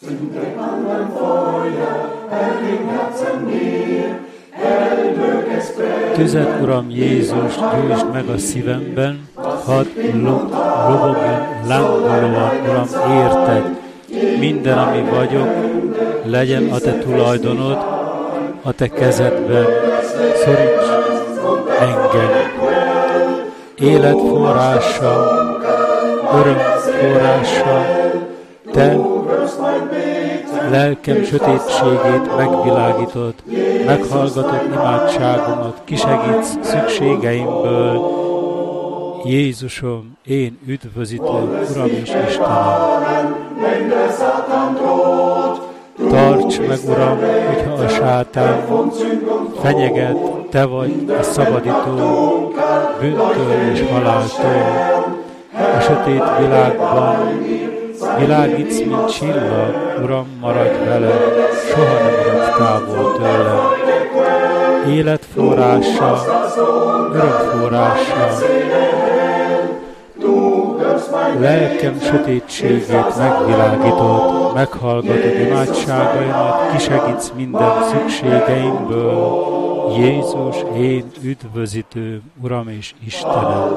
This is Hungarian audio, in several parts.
Tüzet, Uram Jézus, gyújtsd meg a szívemben, hadd lobogjon lángolóan, Uram, érted. Minden, ami vagyok, legyen a te tulajdonod, a te kezedben, szoríts engem. Élet forrása, öröm forrása, te lelkem sötétségét megvilágítod, meghallgatod imádságomat, kisegítsz szükségeimből. Jézusom, én üdvözítő, Uram és Istenem. Tarts meg, Uram, hogyha a sátán fenyeget, te vagy a szabadító, bűntől és haláltól. A sötét világban világítsz, mint csillag, Uram, maradj velem, soha nem maradj távol tőlem. Élet forrása, öröm forrása, lelkem sötétségét megvilágítod, meghallgatod imádságaimat, kisegítsz minden szükségeimből. Jézus, én üdvözítőm, Uram és Istenem.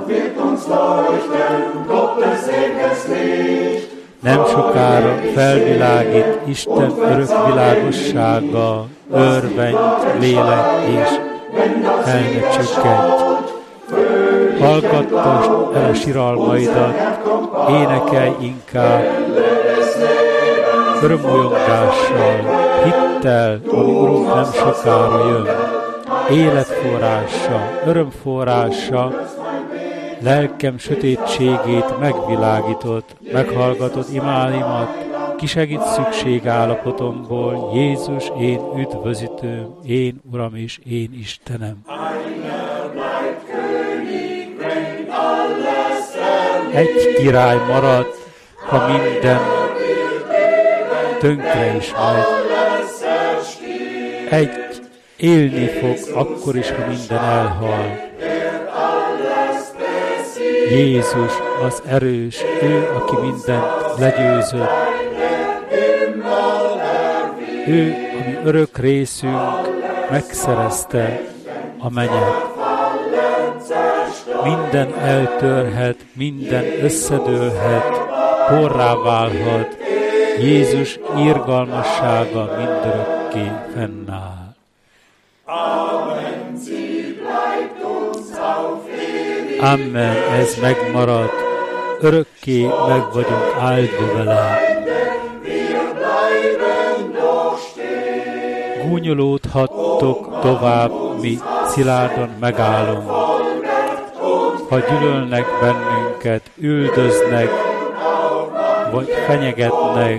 Nem sokára felvilágít Isten örök világossága, örvendj, lélek, és el ne csökkenj. Hallgattasd el a siralmaidat, énekelj inkább örömújongással, hittel, ami Urunk nem sokára jön. Életforrása, örömforrása, lelkem sötétségét megvilágított, meghallgatod imádimat, kisegít szükségállapotomból. Jézus, én üdvözítőm, én Uram és én Istenem. Egy király marad, ha minden tönkre is megy. Egy élni fog, akkor is, ha minden elhal. Jézus az erős, ő, aki mindent legyőzött. Ő, ami örök részünk, megszerezte a mennyet. Minden eltörhet, minden összedőlhet, porrá válhat. Jézus irgalmassága mindörökké fennáll. Amen, ez megmarad, örökké meg vagyunk áldva vele. Gúnyolódhattok tovább, mi szilárdan megállunk. Ha gyűlölnek bennünket, üldöznek, vagy fenyegetnek,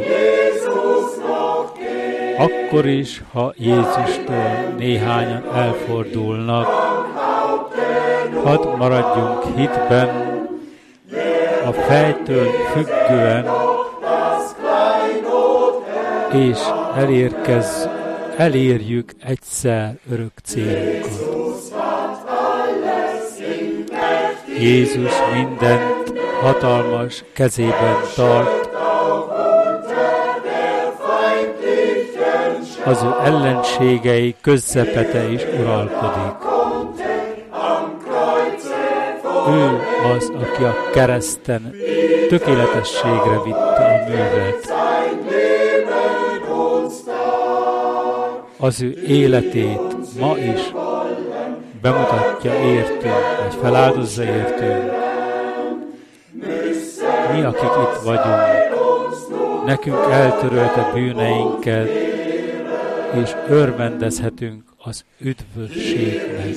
akkor is, ha Jézustól néhányan elfordulnak, hadd maradjunk hitben, a fejtől függően, és elérjük egyszer örök célunkat. Jézus mindent hatalmas kezében tart, az ő ellenségei közepete is uralkodik. Ő az, aki a kereszten tökéletességre vitte a művet. Az ő életét ma is bemutatja értünk, vagy feláldozza értünk. Mi, akik itt vagyunk, nekünk eltörölte bűneinket, és örvendezhetünk az üdvösségnek.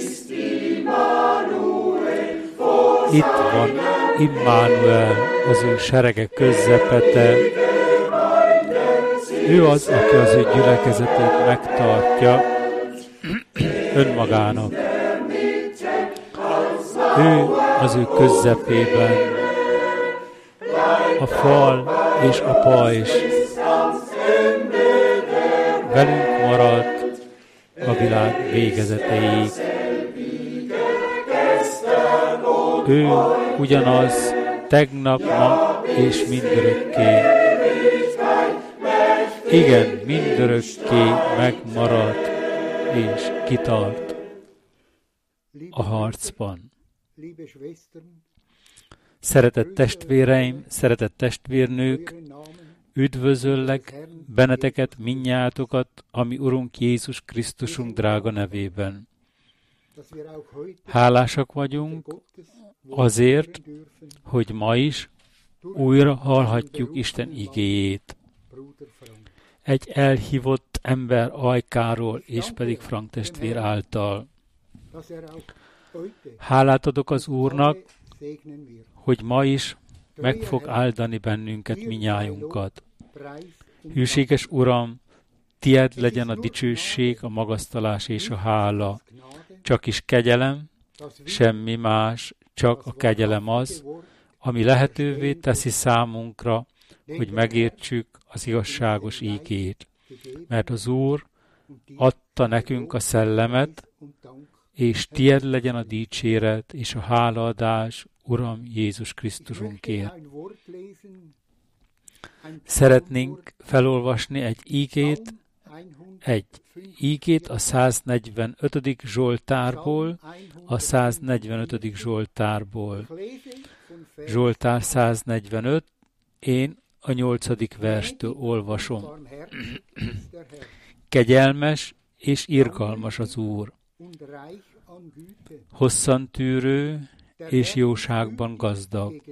Itt van Immanuel, az ő seregek közepete. Ő az, aki az ő gyülekezetét megtartja önmagának. Ő az ő közepében, a fal és a pajzs velünk maradt a világ végezetéig. Ő ugyanaz tegnap, ma és mindörökké. igen, mindörökké megmarad és kitart a harcban. Szeretett testvéreim, szeretett testvérnők, üdvözöllek benneteket, mindnyájatokat, a mi Urunk Jézus Krisztusunk drága nevében. Hálásak vagyunk azért, hogy ma is újra hallhatjuk Isten igéjét. Egy elhívott ember ajkáról, és pedig Frank testvér által. Hálát adok az Úrnak, hogy ma is meg fog áldani bennünket, minnyájunkat. Hűséges Uram, tied legyen a dicsőség, a magasztalás és a hála. Csak is kegyelem, semmi más, csak a kegyelem az, ami lehetővé teszi számunkra, hogy megértsük az igazságos ígét. Mert az Úr adta nekünk a szellemet, és tied legyen a dicséret és a hálaadás, Uram Jézus Krisztusunkért. Szeretnénk felolvasni egy ígét a 145. Zsoltárból, Zsoltár 145, én a 8. verstől olvasom. Kegyelmes és irgalmas az Úr, hosszantűrő és jóságban gazdag.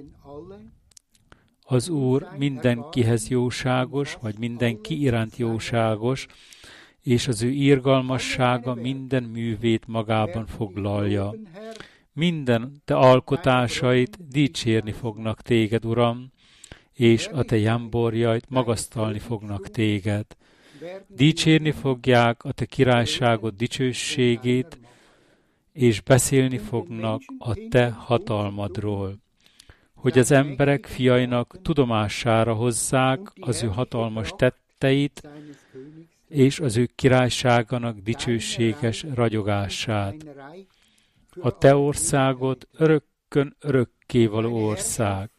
Az Úr mindenkihez jóságos, vagy mindenki iránt jóságos, és az ő irgalmassága minden művét magában foglalja. Minden te alkotásait dicsérni fognak téged, Uram, és a te jámborjaid magasztalni fognak téged. Dicsérni fogják a te királyságod dicsőségét, és beszélni fognak a te hatalmadról, hogy az emberek fiainak tudomására hozzák az ő hatalmas tetteit, és az ő királyságának dicsőséges ragyogását. A te országod örökkön örökké való ország,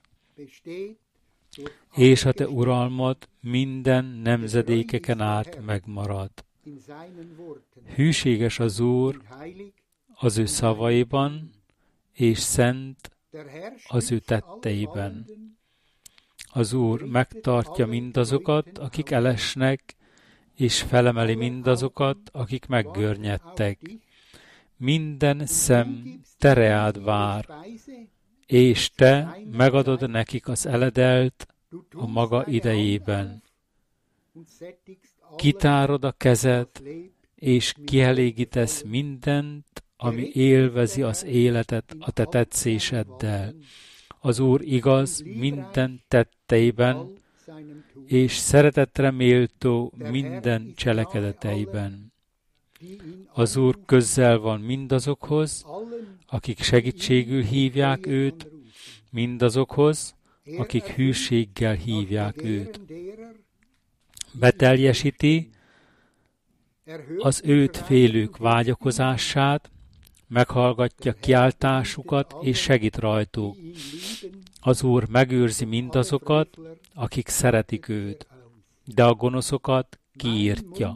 és a te uralmad minden nemzedékeken át megmarad. Hűséges az Úr az ő szavaiban, és szent az ő tetteiben. Az Úr megtartja mindazokat, akik elesnek, és felemeli mindazokat, akik meggörnyedtek. Minden szem te reád vár, és te megadod nekik az eledelt a maga idejében. Kitárod a kezed, és kielégítesz mindent, ami élvezi az életet a te tetszéseddel. Az Úr igaz minden tetteiben, és szeretetre méltó minden cselekedeteiben. Az Úr közel van mindazokhoz, akik segítségül hívják őt, mindazokhoz, akik hűséggel hívják őt. Beteljesíti az őt félők vágyakozását, meghallgatja kiáltásukat és segít rajtuk. Az Úr megőrzi mindazokat, akik szeretik őt, de a gonoszokat kiírtja.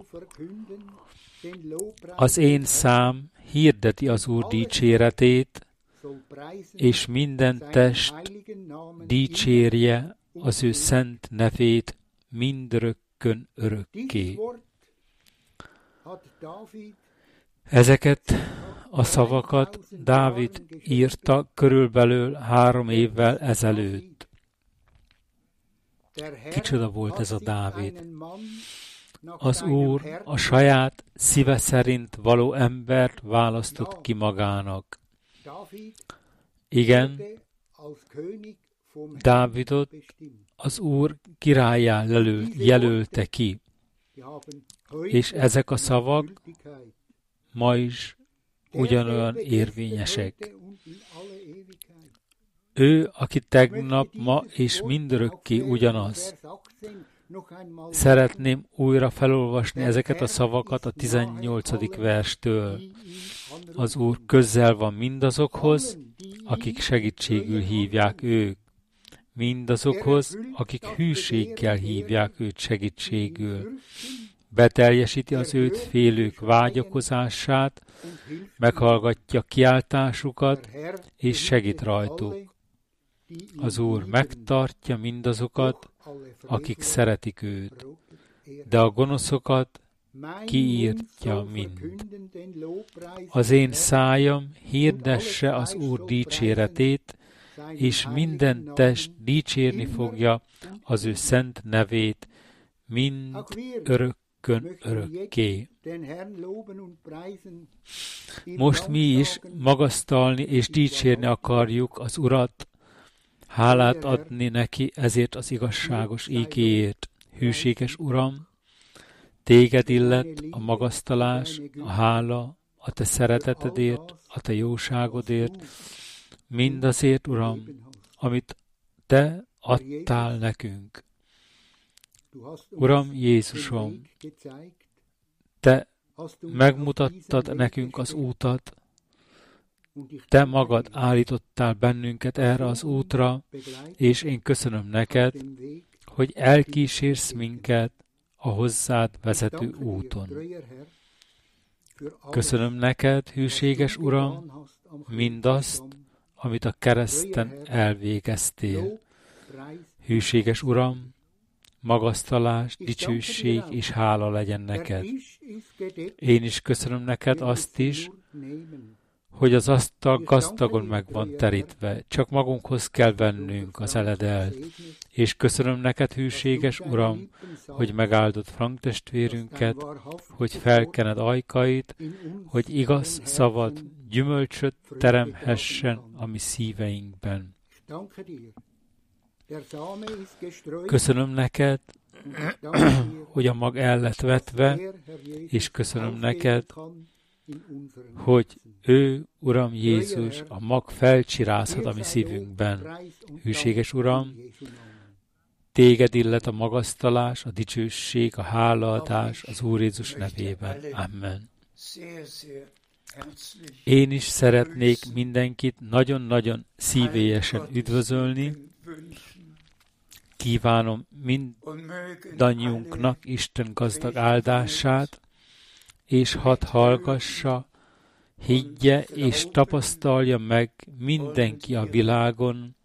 Az én szám hirdeti az Úr dicséretét, és minden test dicsérje az ő szent nevét mindörökkön örökké. Ezeket a szavakat Dávid írta körülbelül 3 évvel ezelőtt. Kicsoda volt ez a Dávid? Az Úr a saját szíve szerint való embert választott ki magának. Igen, Dávidot az Úr királlyá jelölte ki, és ezek a szavak ma is ugyanolyan érvényesek. Ő, aki tegnap, ma és mindörökké ugyanaz. Szeretném újra felolvasni ezeket a szavakat a 18. verstől. Az Úr közel van mindazokhoz, akik segítségül hívják őt. mindazokhoz, akik hűséggel hívják őt segítségül. Beteljesíti az őt félők vágyakozását, meghallgatja kiáltásukat, és segít rajtuk. Az Úr megtartja mindazokat, akik szeretik őt, de a gonoszokat kiírtja mind. Az én szájam hirdesse az Úr dicséretét, és minden test dicsérni fogja az ő szent nevét, mind örökkön örökké. Most mi is magasztalni és dicsérni akarjuk az Urat, hálát adni neki ezért az igazságos ígéért. Hűséges Uram, téged illet a magasztalás, a hála, a te szeretetedért, a te jóságodért, mindazért, Uram, amit te adtál nekünk. Uram Jézusom, te megmutattad nekünk az útat, te magad állítottál bennünket erre az útra, és én köszönöm neked, hogy elkísérsz minket a hozzád vezető úton. Köszönöm neked, hűséges Uram, mindazt, amit a kereszten elvégeztél. Hűséges Uram, magasztalás, dicsőség és hála legyen neked. Én is köszönöm neked azt is, hogy az asztal gazdagon meg van terítve, csak magunkhoz kell vennünk az eledelt. És köszönöm neked, hűséges Uram, hogy megáldott Frank testvérünket, hogy felkened ajkait, hogy igaz szavad gyümölcsöt teremhessen a mi szíveinkben. Köszönöm neked, hogy a mag el lett vetve, és köszönöm neked, hogy ő, Uram Jézus, a mag felcsirázhat a mi szívünkben. Hűséges Uram, téged illet a magasztalás, a dicsőség, a hálaadás az Úr Jézus nevében. Amen. Én is szeretnék mindenkit nagyon-nagyon szívélyesen üdvözölni. Kívánom mindannyiunknak Isten gazdag áldását, és hadd hallgassa, higgye és tapasztalja meg mindenki a világon,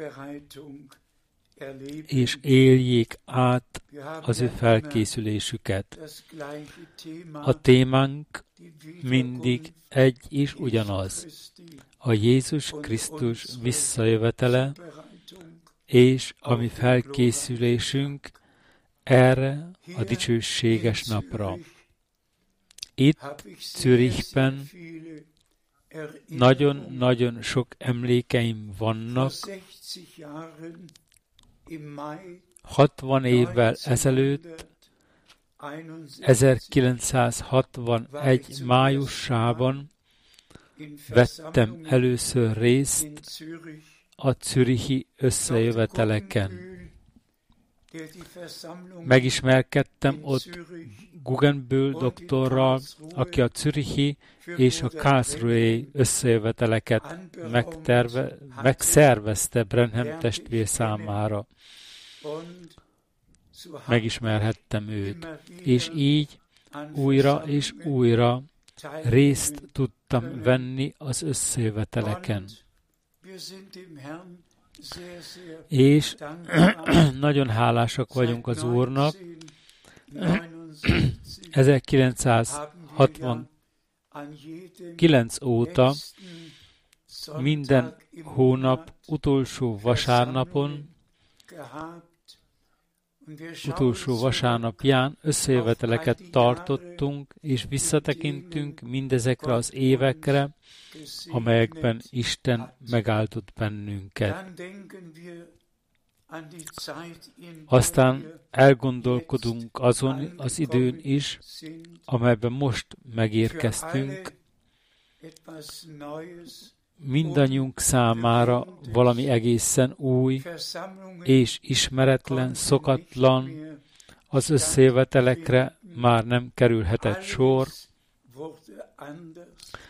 és éljék át az ő felkészülésüket. A témánk mindig egy és ugyanaz. A Jézus Krisztus visszajövetele, és a mi felkészülésünk erre a dicsőséges napra. Itt Zürichben nagyon-nagyon sok emlékeim vannak. 60 évvel ezelőtt, 1961 májusában vettem először részt a zürichi összejöveteleken. Megismerkedtem ott Guggenbühl doktorral, aki a zürichi és a Karlsruhe összejöveteleket megszervezte Branham testvér számára. Megismerhettem őt, és így újra és újra részt tudtam venni az összejöveteleken. És nagyon hálásak vagyunk az Úrnak. 1969 óta minden hónap utolsó vasárnapján összejöveteleket tartottunk, és visszatekintünk mindezekre az évekre, amelyekben Isten megáldott bennünket. Aztán elgondolkodunk azon az időn is, amelyben most megérkeztünk. Mindannyiunk számára valami egészen új és ismeretlen, szokatlan, az összejövetelekre már nem kerülhetett sor.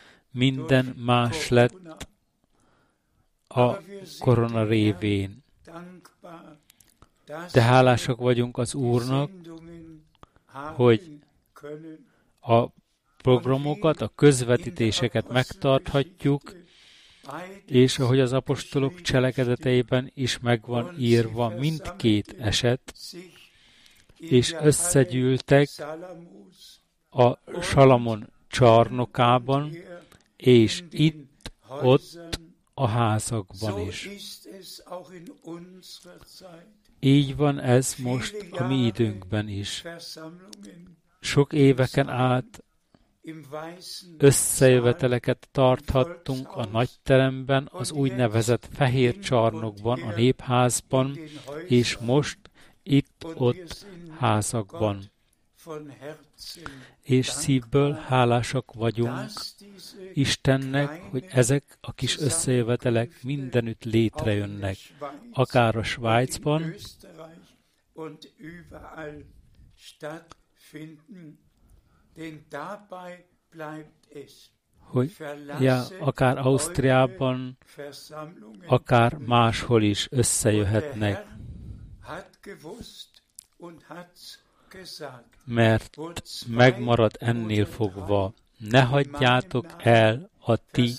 Minden más lett a korona révén. De hálásak vagyunk az Úrnak, hogy a programokat, a közvetítéseket megtarthatjuk, és ahogy az apostolok cselekedeteiben is megvan írva mindkét eset, és összegyűltek a Salamon csarnokában, és itt-ott a házakban is. Így van ez most a mi időnkben is. Sok éveken át összejöveteleket tarthattunk a nagyteremben, az úgynevezett fehér csarnokban, a népházban, és most itt-ott házakban. És szívből hálásak vagyunk Istennek, hogy ezek a kis összejövetelek mindenütt létrejönnek, akár a Svájcban, hogy akár Ausztriában, akár máshol is összejöhetnek. Mert megmarad ennél fogva, ne hagyjátok el a ti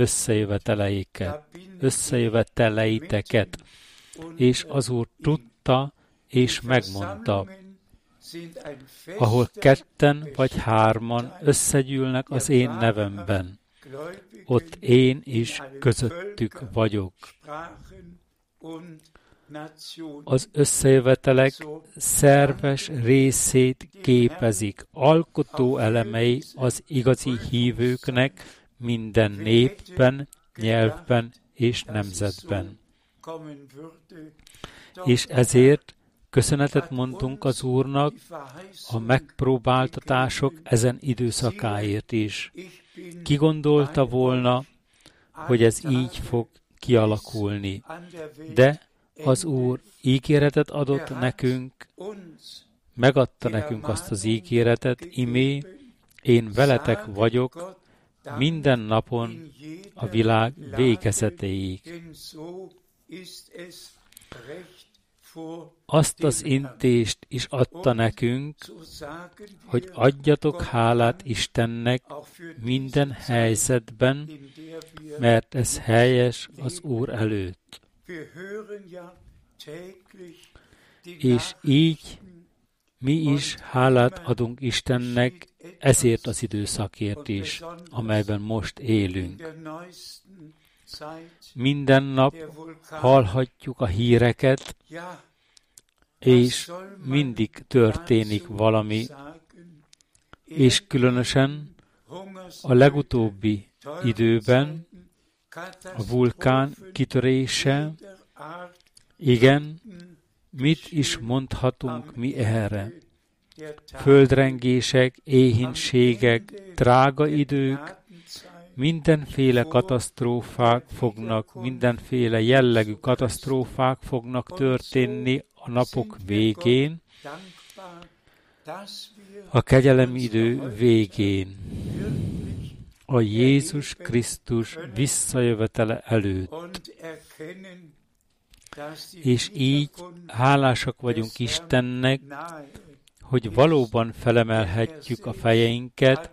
összejöveteleiteket. És az Úr tudta, és megmondta, ahol 2 vagy 3 összegyűlnek az én nevemben, ott én is közöttük vagyok. Az összejövetelek szerves részét képezik, alkotó elemei az igazi hívőknek minden népben, nyelvben és nemzetben. És ezért köszönetet mondunk az Úrnak a megpróbáltatások ezen időszakáért is. Ki gondolta volna, hogy ez így fog kialakulni? De az Úr ígéretet adott nekünk, megadta nekünk azt az ígéretet, imé, én veletek vagyok minden napon a világ végezetéig. Azt az intést is adta nekünk, hogy adjatok hálát Istennek minden helyzetben, mert ez helyes az Úr előtt. És így mi is hálát adunk Istennek ezért az időszakért is, amelyben most élünk. Minden nap hallhatjuk a híreket, és mindig történik valami, és különösen a legutóbbi időben a vulkán kitörése, igen, mit is mondhatunk mi erre? Földrengések, éhínségek, drága idők, mindenféle katasztrófák mindenféle jellegű katasztrófák fognak történni a napok végén, a kegyelem idő végén, a Jézus Krisztus visszajövetele előtt. És így hálásak vagyunk Istennek, hogy valóban felemelhetjük a fejeinket,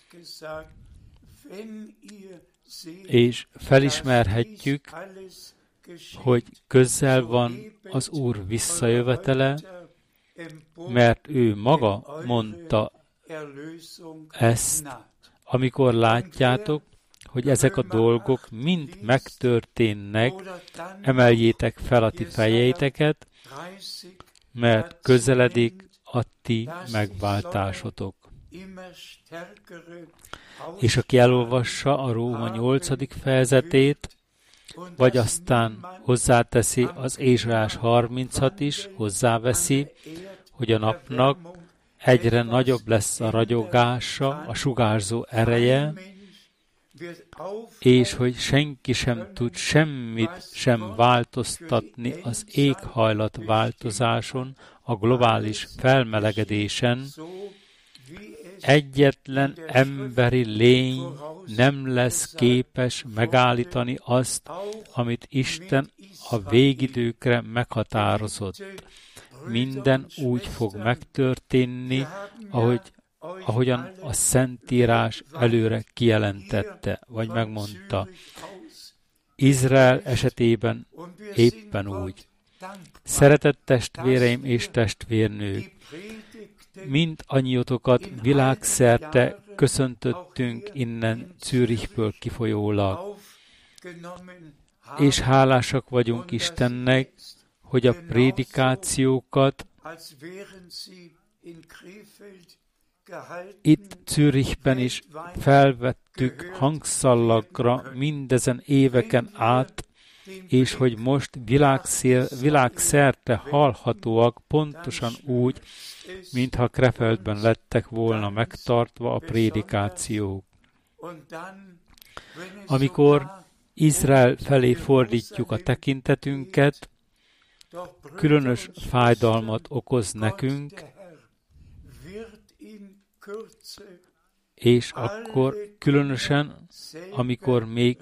és felismerhetjük, hogy közel van az Úr visszajövetele, mert ő maga mondta ezt, amikor látjátok, hogy ezek a dolgok mind megtörténnek, emeljétek fel a ti fejeiteket, mert közeledik a ti megváltásotok. És aki elolvassa a Róma 8. fejezetét, vagy aztán hozzáteszi az Ézsaiás 30-at is, hozzáveszi, hogy a napnak egyre nagyobb lesz a ragyogása, a sugárzó ereje, és hogy senki sem tud semmit sem változtatni az éghajlat változáson, a globális felmelegedésen, egyetlen emberi lény nem lesz képes megállítani azt, amit Isten a végidőkre meghatározott. Minden úgy fog megtörténni, ahogyan a Szentírás előre kijelentette, vagy megmondta. Izrael esetében éppen úgy. Szeretett testvéreim és testvérnők, mindannyiótokat világszerte köszöntöttünk innen Zürichből kifolyólag, és hálásak vagyunk Istennek, hogy a prédikációkat itt Zürichben is felvettük hangszallagra mindezen éveken át, és hogy most világszerte hallhatóak pontosan úgy, mintha Krefeldben lettek volna megtartva a prédikációk. Amikor Izrael felé fordítjuk a tekintetünket, különös fájdalmat okoz nekünk, és akkor különösen, amikor még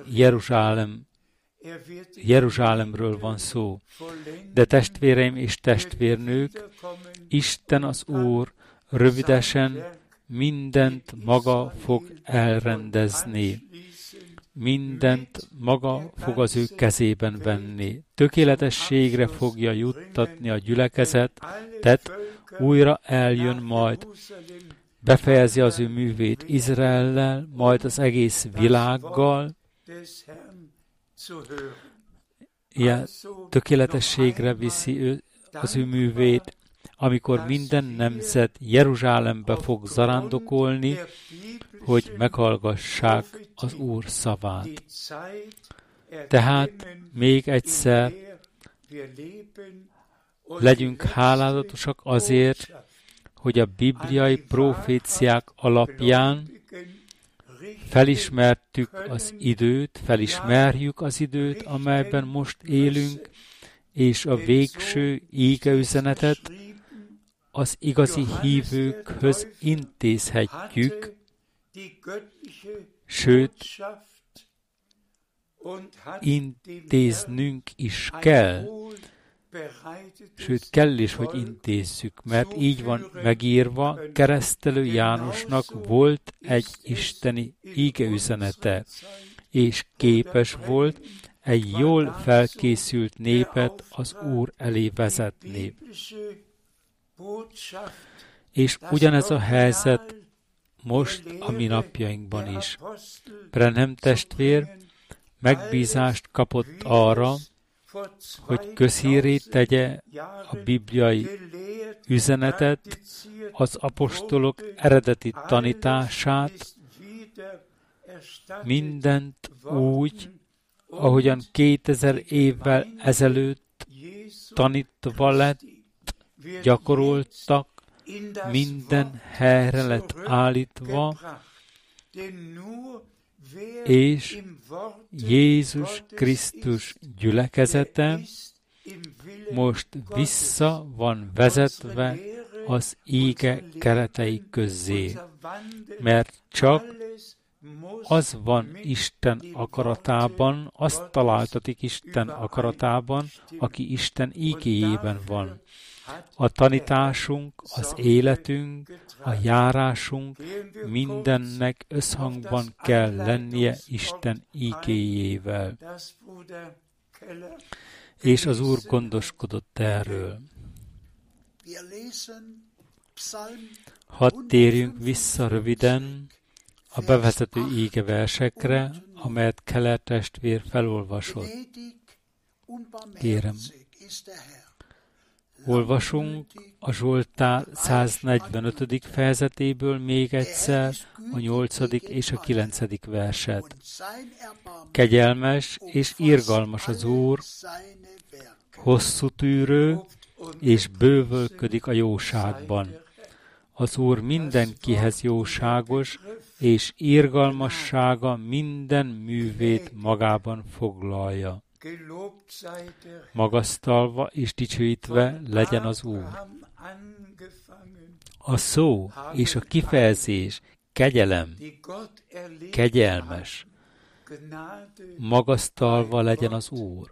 Jeruzsálemről van szó. De testvéreim és testvérnők, Isten az Úr rövidesen mindent maga fog elrendezni. Mindent maga fog az ő kezében venni. Tökéletességre fogja juttatni a gyülekezetet, újra eljön majd, befejezi az ő művét Izraellel, majd az egész világgal, ilyen tökéletességre viszi az ő művét, amikor minden nemzet Jeruzsálembe fog zarándokolni, hogy meghallgassák az Úr szavát. Tehát még egyszer legyünk hálálatosak azért, hogy a bibliai proféciák alapján felismerjük az időt, amelyben most élünk, és a végső ígeüzenetet az igazi hívőkhöz intézhetjük, sőt, intéznünk is kell. Sőt, kell is, hogy intézzük, mert így van megírva, Keresztelő Jánosnak volt egy isteni ígeüzenete, és képes volt egy jól felkészült népet az Úr elé vezetni. És ugyanez a helyzet most a mi napjainkban is. Branham testvér megbízást kapott arra, hogy közhírré tegye a bibliai üzenetet, az apostolok eredeti tanítását, mindent úgy, ahogyan 2000 évvel ezelőtt tanítva lett, gyakoroltak, minden helyre lett állítva, és Jézus Krisztus gyülekezete most vissza van vezetve az íge keretei közé, mert csak az van Isten akaratában, azt találtatik Isten akaratában, aki Isten ígéjében van. A tanításunk, az életünk, a járásunk mindennek összhangban kell lennie Isten ígéjével. És az Úr gondoskodott erről. Hadd térjünk vissza röviden a bevezető ígeversekre, amelyet Keller testvér felolvasott. Kérem. Olvasunk a Zsoltár 145. fejezetéből még egyszer a 8. és a 9. verset. Kegyelmes és irgalmas az Úr, hosszú tűrő, és bővölködik a jóságban. Az Úr mindenkihez jóságos, és irgalmassága minden művét magában foglalja. Magasztalva és dicsőítve legyen az Úr. A szó és a kifejezés kegyelem, kegyelmes, magasztalva legyen az Úr.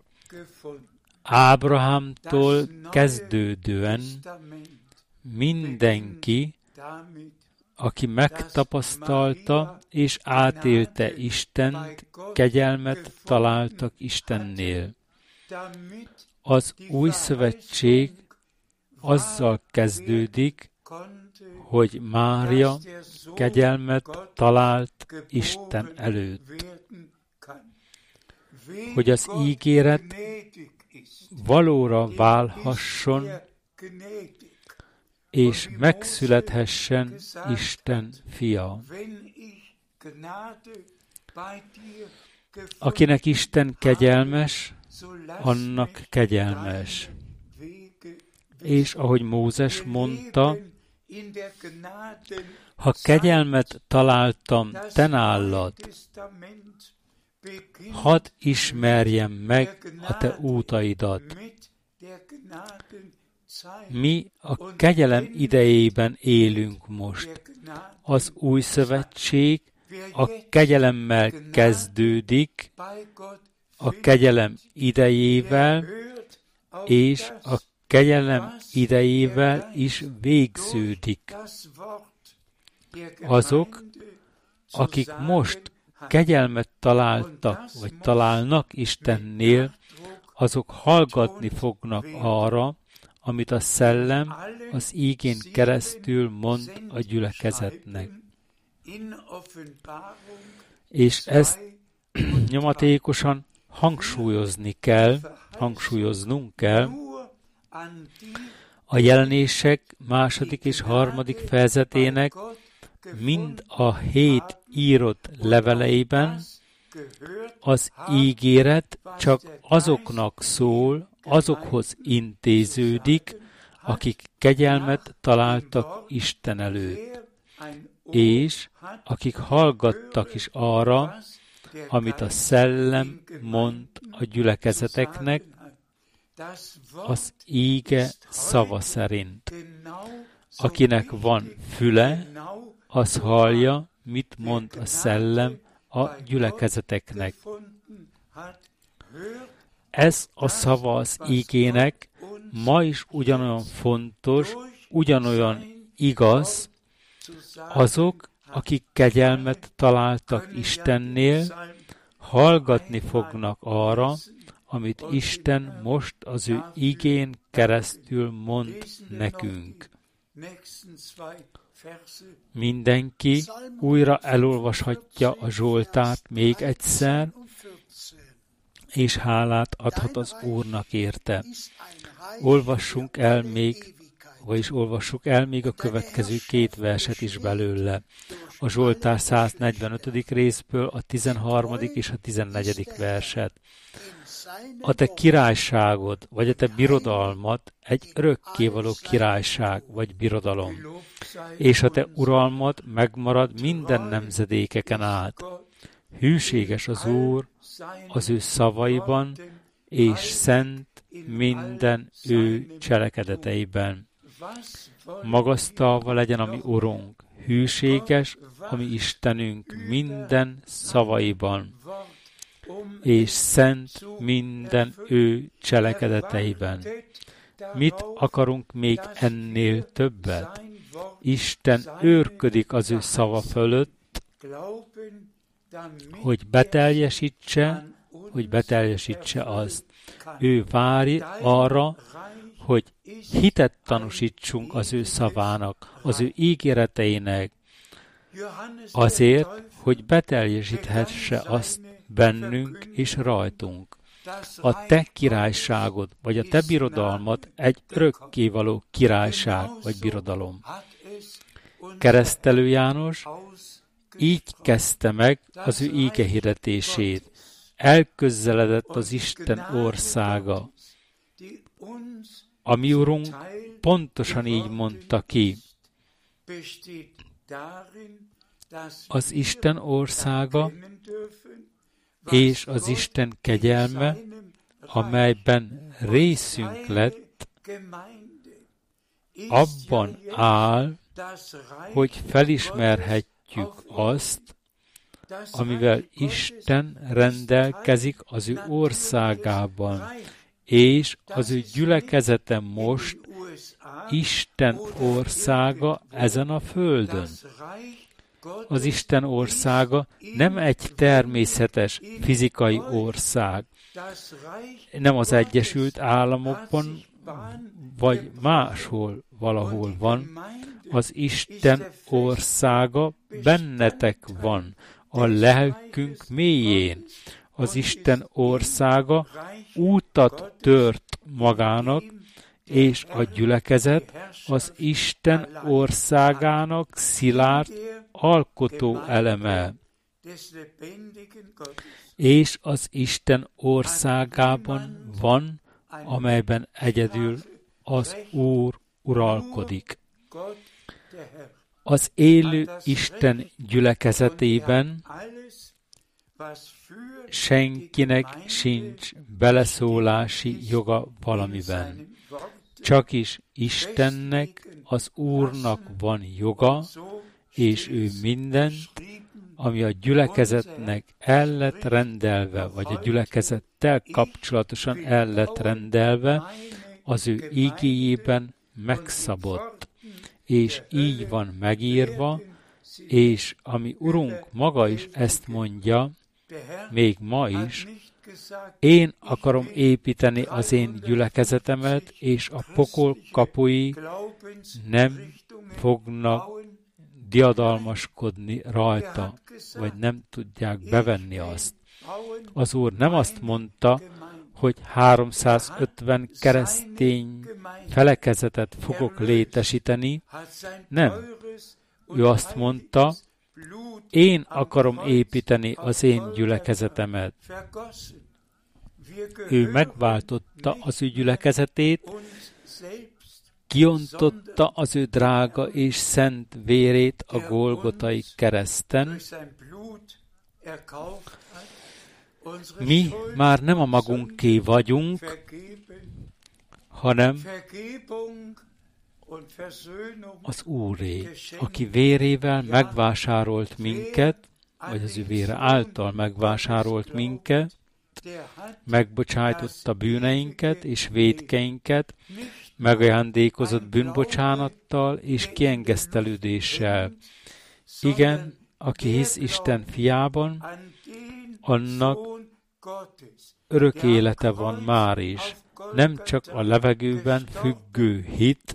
Ábrahámtól kezdődően mindenki, aki megtapasztalta és átélte Istent, kegyelmet találtak Istennél. Az új szövetség azzal kezdődik, hogy Mária kegyelmet talált Isten előtt. Hogy az ígéret valóra válhasson, és megszülethessen Isten fia. Akinek Isten kegyelmes, annak kegyelmes. És ahogy Mózes mondta, ha kegyelmet találtam te nálad, hadd ismerjem meg a te útaidat. Mi a kegyelem idejében élünk most. Az új szövetség a kegyelemmel kezdődik, a kegyelem idejével, és a kegyelem idejével is végződik. Azok, akik most kegyelmet találtak, vagy találnak Istennél, azok hallgatni fognak arra, amit a Szellem az ígén keresztül mond a gyülekezetnek. És ezt nyomatékosan hangsúlyoznunk kell. A Jelenések 2. és 3. fejezetének mind a 7 írott leveleiben az ígéret csak azoknak szól, azokhoz intéződik, akik kegyelmet találtak Isten előtt, és akik hallgattak is arra, amit a Szellem mond a gyülekezeteknek, az íge szava szerint. Akinek van füle, az hallja, mit mond a Szellem a gyülekezeteknek. Ez a szava az ígének ma is ugyanolyan fontos, ugyanolyan igaz, azok, akik kegyelmet találtak Istennél, hallgatni fognak arra, amit Isten most az ő igén keresztül mond nekünk. Mindenki újra elolvashatja a Zsoltárt még egyszer, és hálát adhat az Úrnak érte. Olvassuk el még a következő 2 verset is belőle. A Zsoltár 145. részből a 13. és a 14. verset. A te királyságod, vagy a te birodalmad egy örökkévaló királyság, vagy birodalom, és a te uralmad megmarad minden nemzedékeken át. Hűséges az Úr az ő szavaiban, és szent minden ő cselekedeteiben. Magasztalva legyen a mi Urunk, hűséges a mi Istenünk minden szavaiban, és szent minden ő cselekedeteiben. Mit akarunk még ennél többet? Isten őrködik az ő szava fölött, hogy beteljesítse azt. Ő vár arra, hogy hitet tanúsítsunk az ő szavának, az ő ígéreteinek, azért, hogy beteljesíthesse azt bennünk és rajtunk. A te királyságod, vagy a te birodalmad egy örökkévaló királyság, vagy birodalom. Keresztelő János így kezdte meg az ő ígehirdetését. Elközeledett az Isten országa. A mi Urunk pontosan így mondta ki. Az Isten országa és az Isten kegyelme, amelyben részünk lett, abban áll, hogy felismerhetjük azt, amivel Isten rendelkezik az ő országában, és az ő gyülekezete most Isten országa ezen a földön. Az Isten országa nem egy természetes fizikai ország, nem az Egyesült Államokban, vagy máshol valahol van. Az Isten országa bennetek van, a lelkünk mélyén. Az Isten országa útat tört magának, és a gyülekezet az Isten országának szilárd alkotó eleme. És az Isten országában van, amelyben egyedül az Úr uralkodik. Az élő Isten gyülekezetében senkinek sincs beleszólási joga valamiben. Csak is Istennek, az Úrnak van joga, és ő minden, ami a gyülekezetnek el lett rendelve, vagy a gyülekezettel kapcsolatosan el lett rendelve, az ő igéjében megszabott, és így van megírva, és ami Urunk maga is ezt mondja, még ma is, én akarom építeni az én gyülekezetemet, és a pokol kapui nem fognak diadalmaskodni rajta, vagy nem tudják bevenni azt. Az Úr nem azt mondta, hogy 350 keresztény felekezetet fogok létesíteni, nem. Ő azt mondta, én akarom építeni az én gyülekezetemet. Ő megváltotta az ő gyülekezetét, kiontotta az ő drága és szent vérét a Golgotai kereszten. Mi már nem a magunké vagyunk, hanem az Úré, aki vérével megvásárolt minket, vagy az ő vére által megvásárolt minket, megbocsájtotta bűneinket és vétkeinket, megajándékozott bűnbocsánattal és kiengesztelődéssel. Igen, aki hisz Isten fiában, annak örök élete van már is. Nem csak a levegőben függő hit,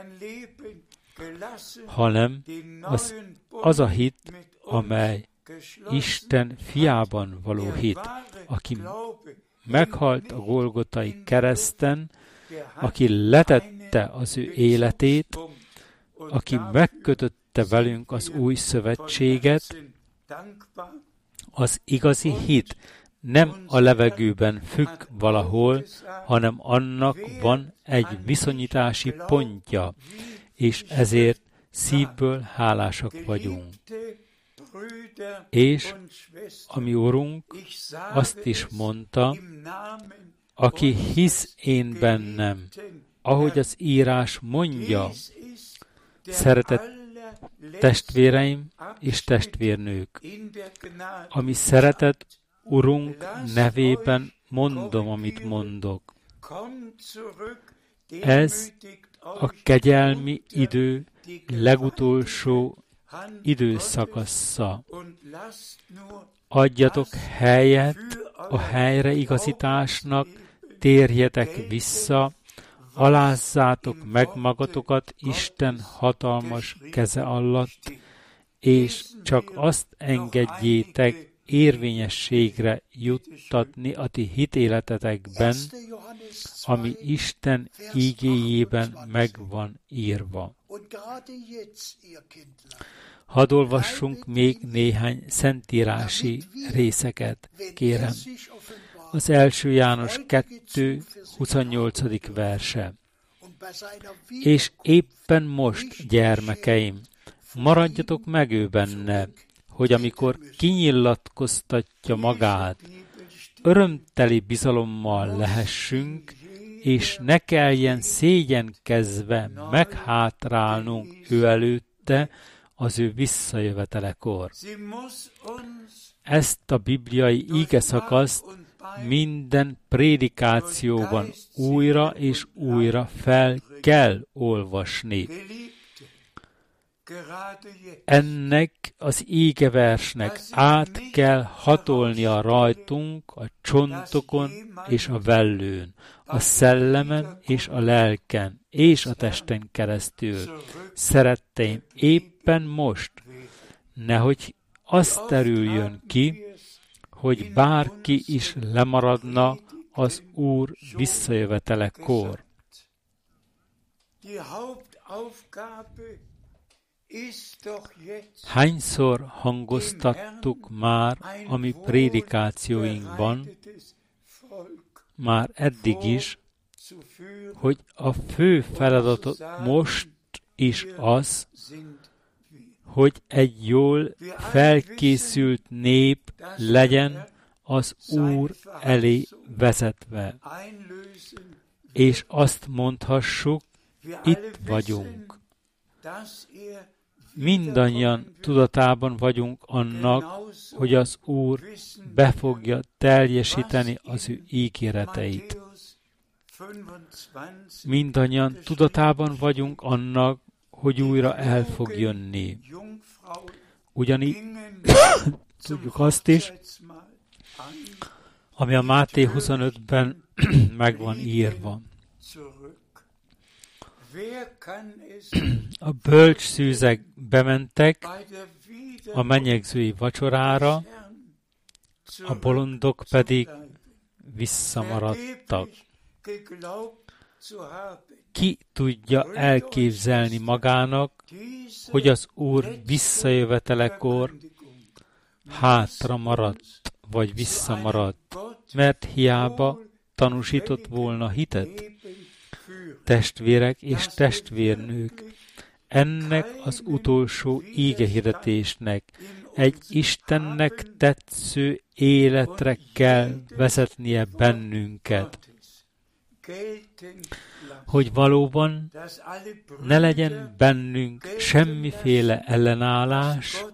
hanem az a hit, amely Isten fiában való hit, aki meghalt a Golgotai kereszten, aki letette az ő életét, aki megkötötte velünk az új szövetséget. Az igazi hit nem a levegőben függ valahol, hanem annak van egy viszonyítási pontja, és ezért szívből hálásak vagyunk. És a mi Urunk azt is mondta, aki hisz én bennem, ahogy az írás mondja, szeretett testvéreim és testvérnők, ami szeretett Urunk nevében mondom, amit mondok. Ez a kegyelmi idő legutolsó időszakassa. Adjatok helyet a helyreigazításnak, térjetek vissza, alázzátok meg magatokat Isten hatalmas keze alatt, és csak azt engedjétek érvényességre juttatni a ti hitéletetekben, ami Isten igéjében meg van írva. Hadd olvassunk még néhány szentírási részeket, kérem. Az 1. János 2. 28. verse. És éppen most, gyermekeim, maradjatok meg ő benne, hogy amikor kinyilatkoztatja magát, örömteli bizalommal lehessünk, és ne kelljen szégyenkezve meghátrálnunk ő előtte, előtte az ő visszajövetelekor. Ezt a bibliai ígeszakaszt minden prédikációban újra és újra fel kell olvasni. Ennek az ígeversnek át kell hatolnia rajtunk a csontokon és a vellőn, a szellemen és a lelken és a testen keresztül. Szeretteim, éppen most, nehogy azt terüljön ki, hogy bárki is lemaradna az Úr visszajövetelekor. Hányszor hangoztattuk már a mi prédikációinkban, már eddig is, hogy a fő feladat most is az, hogy egy jól felkészült nép legyen az Úr elé vezetve. És azt mondhassuk, itt vagyunk. Mindannyian tudatában vagyunk annak, hogy az Úr be fogja teljesíteni az ő ígéreteit. Mindannyian tudatában vagyunk annak, hogy újra el fog jönni. Ugyanígy tudjuk azt is, ami a Máté 25-ben meg van írva. A bölcs szűzek bementek a menyegzői vacsorára, a bolondok pedig visszamaradtak. Ki tudja elképzelni magának, hogy az Úr visszajövetelekor hátra maradt, vagy visszamaradt, mert hiába tanúsított volna hitet. Testvérek és testvérnők, ennek az utolsó ígehirdetésnek egy Istennek tetsző életre kell vezetnie bennünket, hogy valóban ne legyen bennünk semmiféle ellenállás,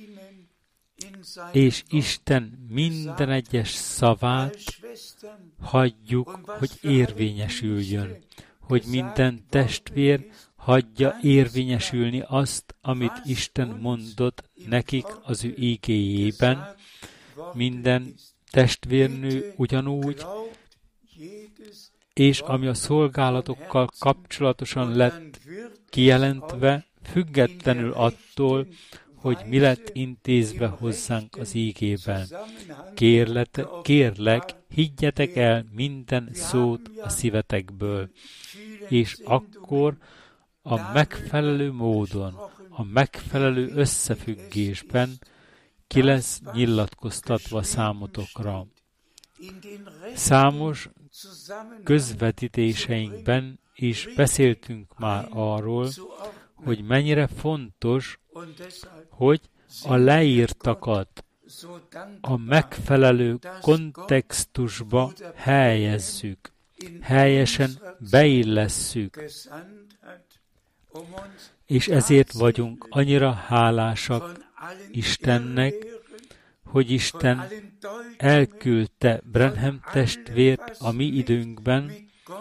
és Isten minden egyes szavát hagyjuk, hogy érvényesüljön, hogy minden testvér hagyja érvényesülni azt, amit Isten mondott nekik az ő ígéjében. Minden testvérnő ugyanúgy, és ami a szolgálatokkal kapcsolatosan lett kijelentve, függetlenül attól, hogy mi lett intézve hozzánk az ígében. Kérlek, higgyetek el minden szót a szívetekből, és akkor a megfelelő módon, a megfelelő összefüggésben ki lesz nyilatkoztatva számotokra. Számos közvetítéseinkben is beszéltünk már arról, hogy mennyire fontos, hogy a leírtakat a megfelelő kontextusba helyezzük, helyesen beillesszük, és ezért vagyunk annyira hálásak Istennek, hogy Isten elküldte Branham testvért a mi időnkben,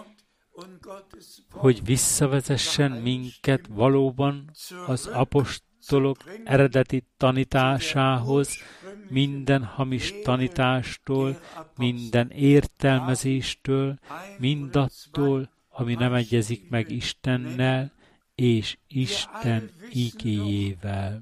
hogy visszavezessen minket valóban az apostolok eredeti tanításához, minden hamis tanítástól, minden értelmezéstől, mindattól, ami nem egyezik meg Istennel és Isten ígéjével.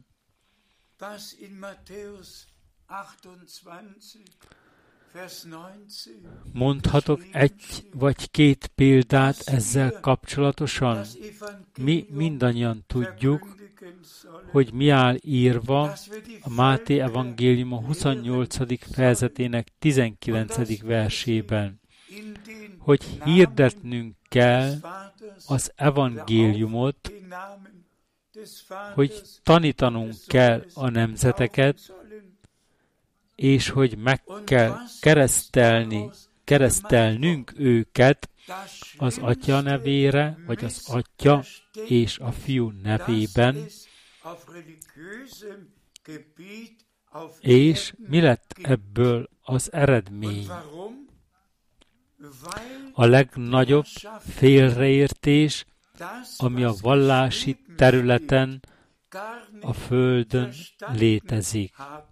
Mondhatok egy vagy két példát ezzel kapcsolatosan? Mi mindannyian tudjuk, hogy mi áll írva a Máté evangélium a 28. fejezetének 19. versében, hogy hirdetnünk kell az evangéliumot, hogy tanítanunk kell a nemzeteket, és hogy meg kell keresztelnünk őket az Atya nevére, vagy az Atya és a Fiú nevében, És mi lett ebből az eredmény? A legnagyobb félreértés, ami a vallási területen a Földön létezik.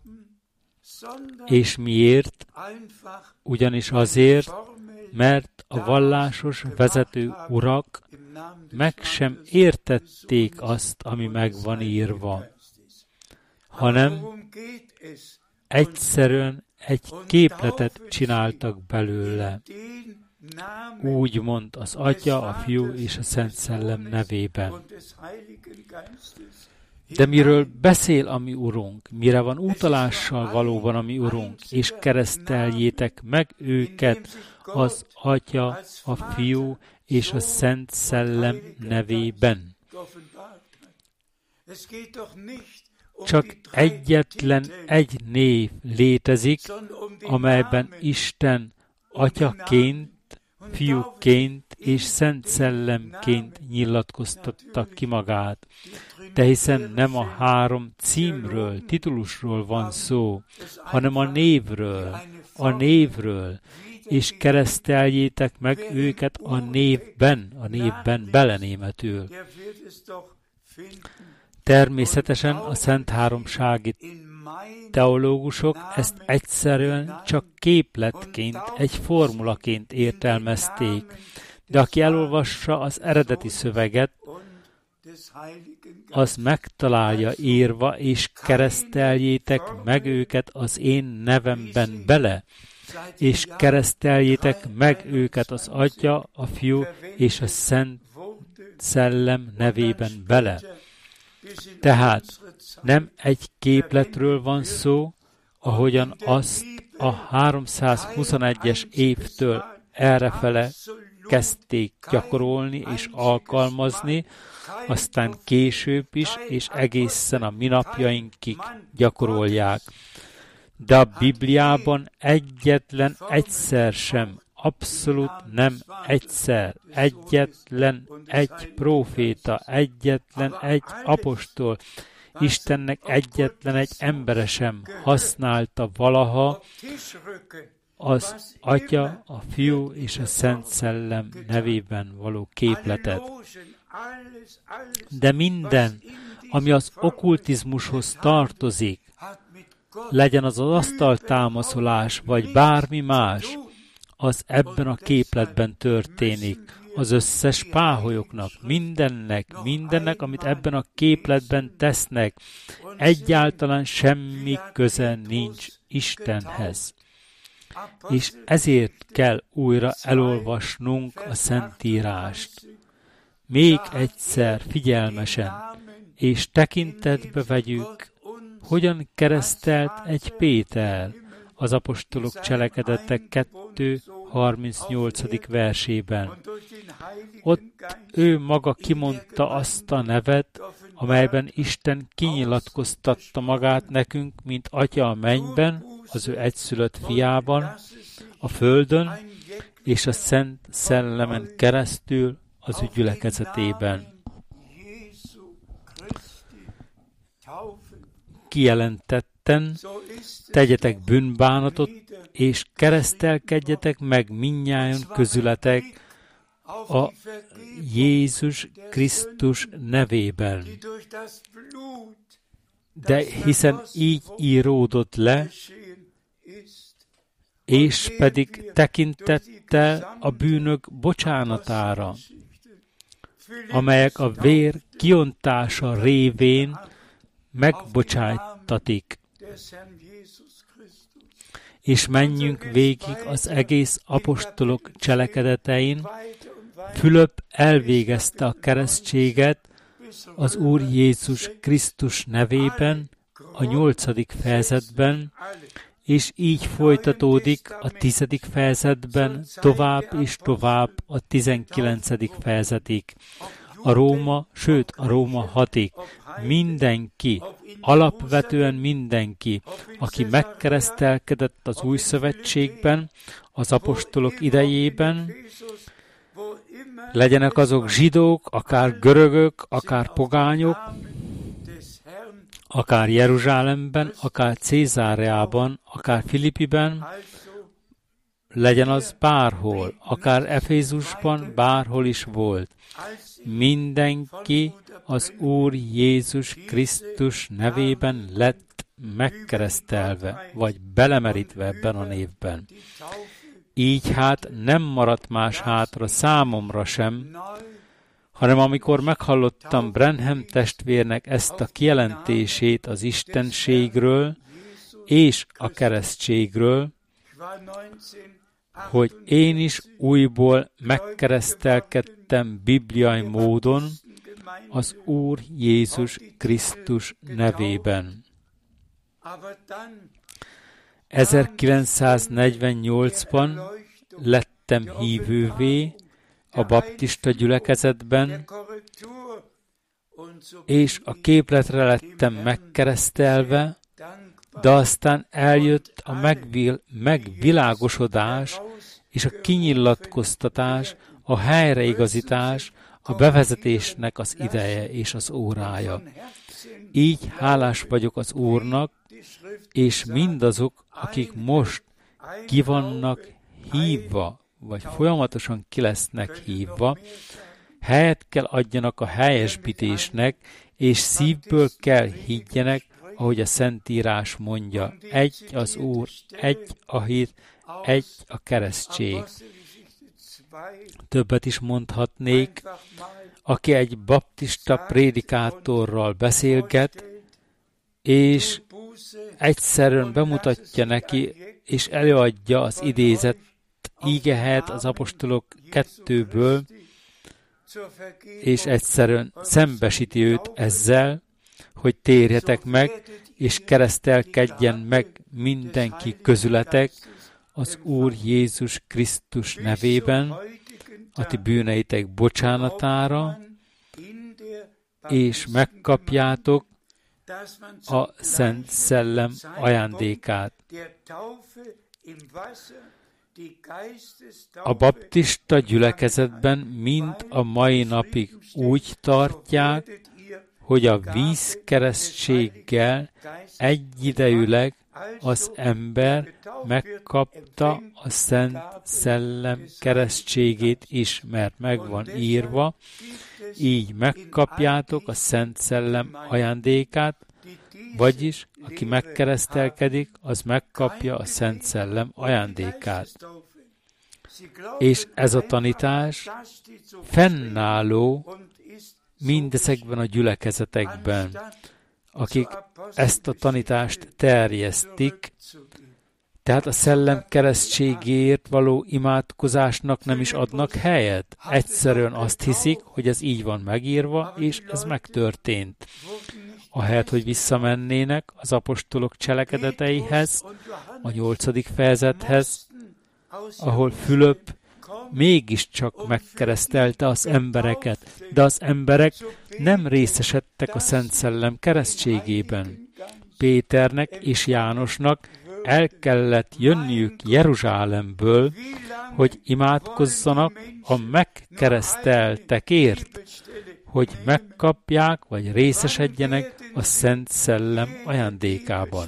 És miért? Ugyanis azért, mert a vallásos vezető urak meg sem értették azt, ami meg van írva, hanem egyszerűen egy képletet csináltak belőle. Úgymond az Atya, a Fiú és a Szent Szellem nevében. De miről beszél a mi Urunk? Mire van utalással valóban a mi Urunk? És kereszteljétek meg őket az Atya, a Fiú és a Szent Szellem nevében. Csak egyetlen egy név létezik, amelyben Isten Atyaként, Fiúként és Szent Szellemként nyilatkoztatta ki magát. De hiszen nem a 3 címről, titulusról van szó, hanem a névről, és kereszteljétek meg őket a névben belenémetül. Természetesen a Szent Háromsági teológusok ezt egyszerűen csak képletként, egy formulaként értelmezték, de aki elolvassa az eredeti szöveget, az megtalálja írva, és kereszteljétek meg őket az én nevemben bele, és kereszteljétek meg őket az Atya, a Fiú és a Szent Szellem nevében bele. Tehát nem egy képletről van szó, ahogyan azt a 321-es évtől errefele kezdték gyakorolni és alkalmazni, aztán később is, és egészen a mi napjainkig gyakorolják. De a Bibliában egyetlen egyszer sem, abszolút nem egyszer, egyetlen egy próféta, egyetlen egy apostol, Istennek egyetlen egy embere sem használta valaha az Atya, a Fiú és a Szent Szellem nevében való képletet. De minden, ami az okkultizmushoz tartozik, legyen az asztaltámaszolás, vagy bármi más, az ebben a képletben történik. Az összes páholyoknak, mindennek, amit ebben a képletben tesznek, egyáltalán semmi köze nincs Istenhez. És ezért kell újra elolvasnunk a Szentírást. Még egyszer figyelmesen, és tekintetbe vegyük, hogyan keresztelt egy Péter az apostolok cselekedetek 2:38. versében. Ott ő maga kimondta azt a nevet, amelyben Isten kinyilatkoztatta magát nekünk, mint Atya a mennyben, az ő egyszülött fiában, a földön, és a Szent Szellemen keresztül az ő gyülekezetében. Kijelentetten tegyetek bűnbánatot, és keresztelkedjetek meg mindnyájan közületek a Jézus Krisztus nevében. De hiszen így íródott le, és pedig tekintettel a bűnök bocsánatára, amelyek a vér kiontása révén megbocsájtatik. És menjünk végig az egész apostolok cselekedetein. Fülöp elvégezte a keresztséget az Úr Jézus Krisztus nevében, a 8. fejezetben, és így folytatódik a 10. fejezetben, tovább és tovább a 19. fejezetig. A Róma 6-ig. Mindenki, alapvetően mindenki, aki megkeresztelkedett az Új Szövetségben, az apostolok idejében, legyenek azok zsidók, akár görögök, akár pogányok, akár Jeruzsálemben, akár Cézáreában, akár Filippiben, legyen az bárhol, akár Efézusban, bárhol is volt. Mindenki az Úr Jézus Krisztus nevében lett megkeresztelve, vagy belemerítve ebben a névben. Így hát nem maradt más hátra számomra sem, hanem amikor meghallottam Branham testvérnek ezt a kijelentését az istenségről és a keresztségről, hogy én is újból megkeresztelkedtem bibliai módon az Úr Jézus Krisztus nevében. 1948-ban lettem hívővé a baptista gyülekezetben, és a képletre lettem megkeresztelve, de aztán eljött a megvilágosodás és a kinyilatkoztatás, a helyreigazítás, a bevezetésnek az ideje és az órája. Így hálás vagyok az Úrnak, és mindazok, akik most ki vannak hívva, vagy folyamatosan ki lesznek hívva, helyet kell adjanak a helyesbítésnek, és szívből kell higgyenek, ahogy a Szentírás mondja, egy az Úr, egy a hit, egy a keresztség. Többet is mondhatnék, aki egy baptista prédikátorral beszélget, és egyszerűen bemutatja neki, és előadja az idézett ígehelyet az apostolok 2-ből, és egyszerűen szembesíti őt ezzel, hogy térjetek meg, és keresztelkedjen meg mindenki közületek az Úr Jézus Krisztus nevében, a ti bűneitek bocsánatára, és megkapjátok a Szent Szellem ajándékát. A baptista gyülekezetben mind a mai napig úgy tartják, hogy a vízkeresztséggel egyidejűleg az ember megkapta a Szent Szellem keresztségét is, mert meg van írva, így megkapjátok a Szent Szellem ajándékát, vagyis aki megkeresztelkedik, az megkapja a Szent Szellem ajándékát. És ez a tanítás fennálló mindezekben a gyülekezetekben, akik ezt a tanítást terjesztik, tehát a szellem keresztségéért való imádkozásnak nem is adnak helyet. Egyszerűen azt hiszik, hogy ez így van megírva, és ez megtörtént. Ahelyett, hogy visszamennének az apostolok cselekedeteihez, a 8. fejezethez, ahol Fülöp mégiscsak megkeresztelte az embereket, de az emberek nem részesedtek a Szent Szellem keresztségében. Péternek és Jánosnak el kellett jönniük Jeruzsálemből, hogy imádkozzanak a megkereszteltekért, hogy megkapják vagy részesedjenek a Szent Szellem ajándékában.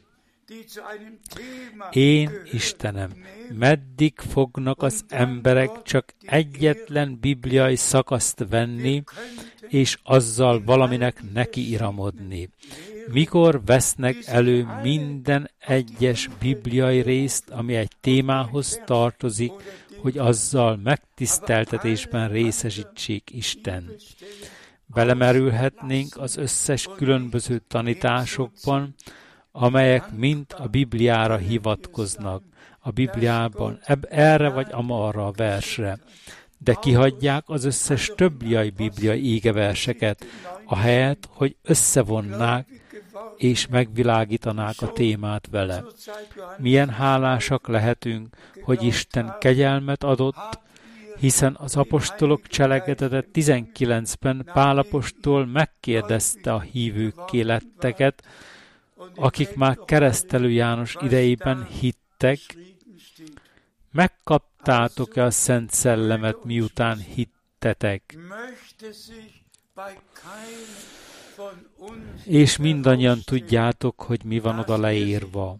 Én, Istenem, meddig fognak az emberek csak egyetlen bibliai szakaszt venni, és azzal valaminek nekiiramodni? Mikor vesznek elő minden egyes bibliai részt, ami egy témához tartozik, hogy azzal megtiszteltetésben részesítsék Isten? Belemerülhetnénk az összes különböző tanításokban, amelyek mind a Bibliára hivatkoznak, a Bibliában erre vagy amarra a versre, de kihagyják az összes többiai bibliai égeverseket, ahelyett, hogy összevonnák és megvilágítanák a témát vele. Milyen hálásak lehetünk, hogy Isten kegyelmet adott, hiszen az apostolok cselekedetet 19-ben Pál apostol megkérdezte a hívőkké letteket, akik már Keresztelő János idejében hittek, megkaptátok-e a Szent Szellemet, miután hittetek? És mindannyian tudjátok, hogy mi van oda leírva.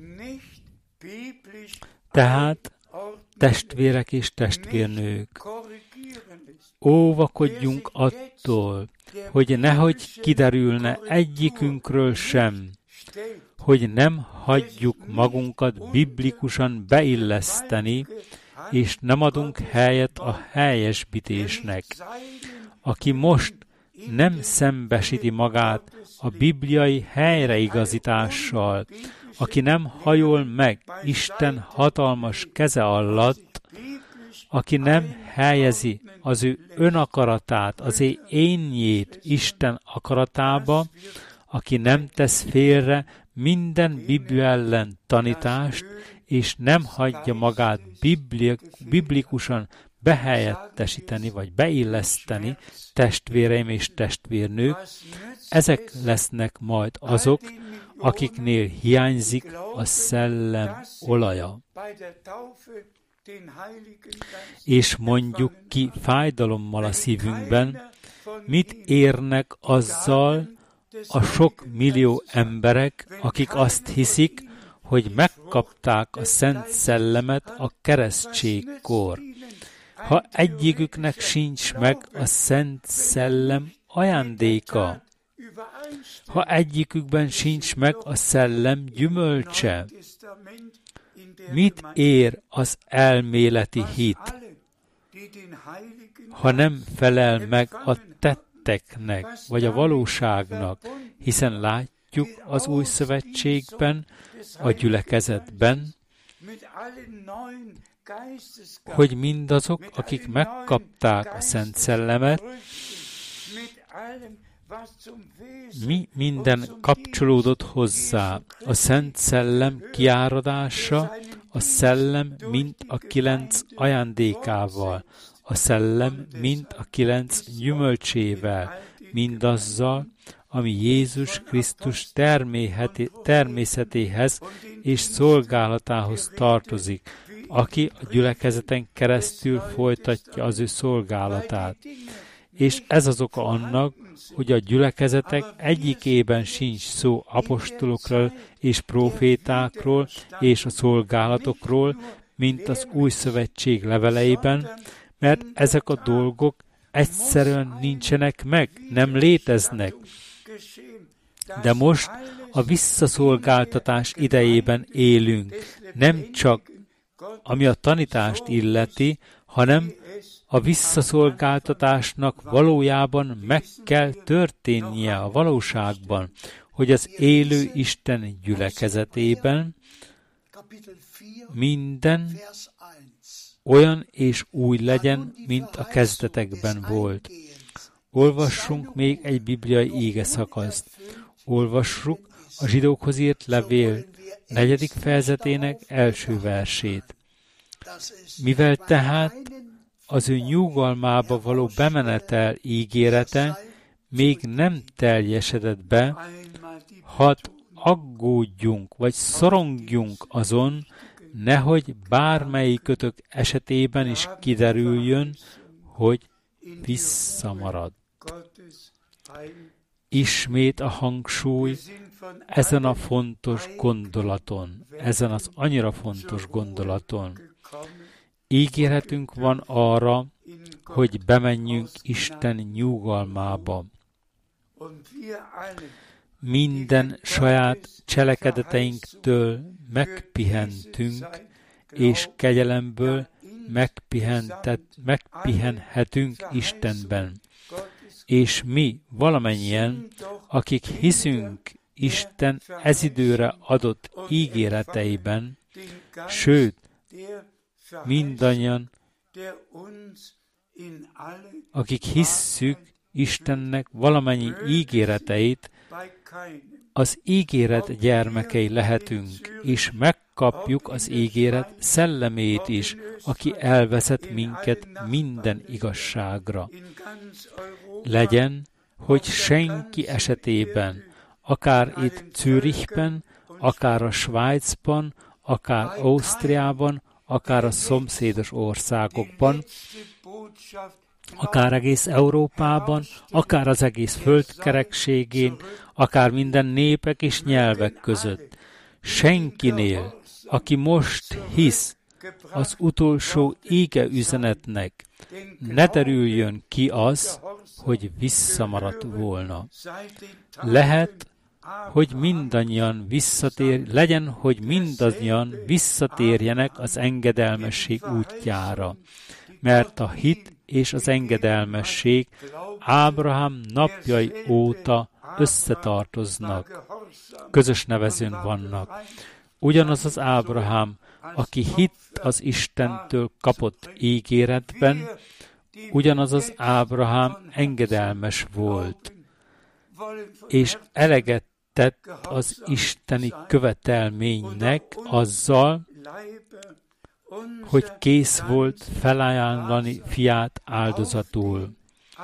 Tehát, testvérek és testvérnők, óvakodjunk attól, hogy nehogy kiderülne egyikünkről sem, hogy nem hagyjuk magunkat biblikusan beilleszteni, és nem adunk helyet a helyesbítésnek. Aki most nem szembesíti magát a bibliai helyreigazítással, aki nem hajol meg Isten hatalmas keze alatt, aki nem helyezi az ő önakaratát, az ő énjét Isten akaratába, aki nem tesz félre minden Biblia ellen tanítást, és nem hagyja magát biblikusan behelyettesíteni, vagy beilleszteni, testvéreim és testvérnők, ezek lesznek majd azok, akiknél hiányzik a szellem olaja. És mondjuk ki fájdalommal a szívünkben, mit érnek azzal a sok millió emberek, akik azt hiszik, hogy megkapták a Szent Szellemet a keresztségkor. Ha egyiküknek sincs meg a Szent Szellem ajándéka, ha egyikükben sincs meg a Szellem gyümölcse, mit ér az elméleti hit, ha nem felel meg a tetteknek, vagy a valóságnak, hiszen látjuk az Új Szövetségben, a gyülekezetben, hogy mindazok, akik megkapták a Szent Szellemet, mi minden kapcsolódott hozzá. A Szent Szellem kiáradása, a Szellem mint a 9 ajándékával, a Szellem mint a 9 gyümölcsével, mindazzal, ami Jézus Krisztus természetéhez és szolgálatához tartozik, aki a gyülekezeten keresztül folytatja az ő szolgálatát. És ez az oka annak, hogy a gyülekezetek egyikében sincs szó apostolokról és prófétákról és a szolgálatokról, mint az Új Szövetség leveleiben, mert ezek a dolgok egyszerűen nincsenek meg, nem léteznek. De most a visszaszolgáltatás idejében élünk, nem csak ami a tanítást illeti, hanem a visszaszolgáltatásnak valójában meg kell történnie a valóságban, hogy az élő Isten gyülekezetében minden olyan és új legyen, mint a kezdetekben volt. Olvassunk még egy bibliai ígeszakaszt. Olvassuk a zsidókhoz írt levél 4. fejezetének első versét. Mivel tehát az ő nyugalmába való bemenetel ígérete még nem teljesedett be, hadd aggódjunk, vagy szorongjunk azon, nehogy bármelyikötök esetében is kiderüljön, hogy visszamaradt. Ismét a hangsúly ezen a fontos gondolaton, ezen az annyira fontos gondolaton. Ígéretünk van arra, hogy bemenjünk Isten nyugalmába. Minden saját cselekedeteinktől megpihentünk, és kegyelemből megpihenhetünk Istenben. És mi valamennyien, akik hiszünk Isten ez időre adott ígéreteiben, sőt, mindannyian, akik hisszük Istennek valamennyi ígéreteit, az ígéret gyermekei lehetünk, és megkapjuk az ígéret szellemét is, aki elvezet minket minden igazságra. Legyen, hogy senki esetében, akár itt Zürichben, akár a Svájcban, akár Ausztriában, akár a szomszédos országokban, akár egész Európában, akár az egész földkerekségén, akár minden népek és nyelvek között. Senkinél, aki most hisz az utolsó íge üzenetnek, ne derüljön ki az, hogy visszamaradt volna. Legyen, hogy mindannyian visszatérjenek az engedelmesség útjára, mert a hit és az engedelmesség Ábrahám napjai óta összetartoznak, közös nevezőn vannak. Ugyanaz az Ábrahám, aki hitt az Istentől kapott ígéretben, ugyanaz az Ábrahám engedelmes volt, és eleget tett az isteni követelménynek azzal, hogy kész volt felajánlani fiát áldozatul.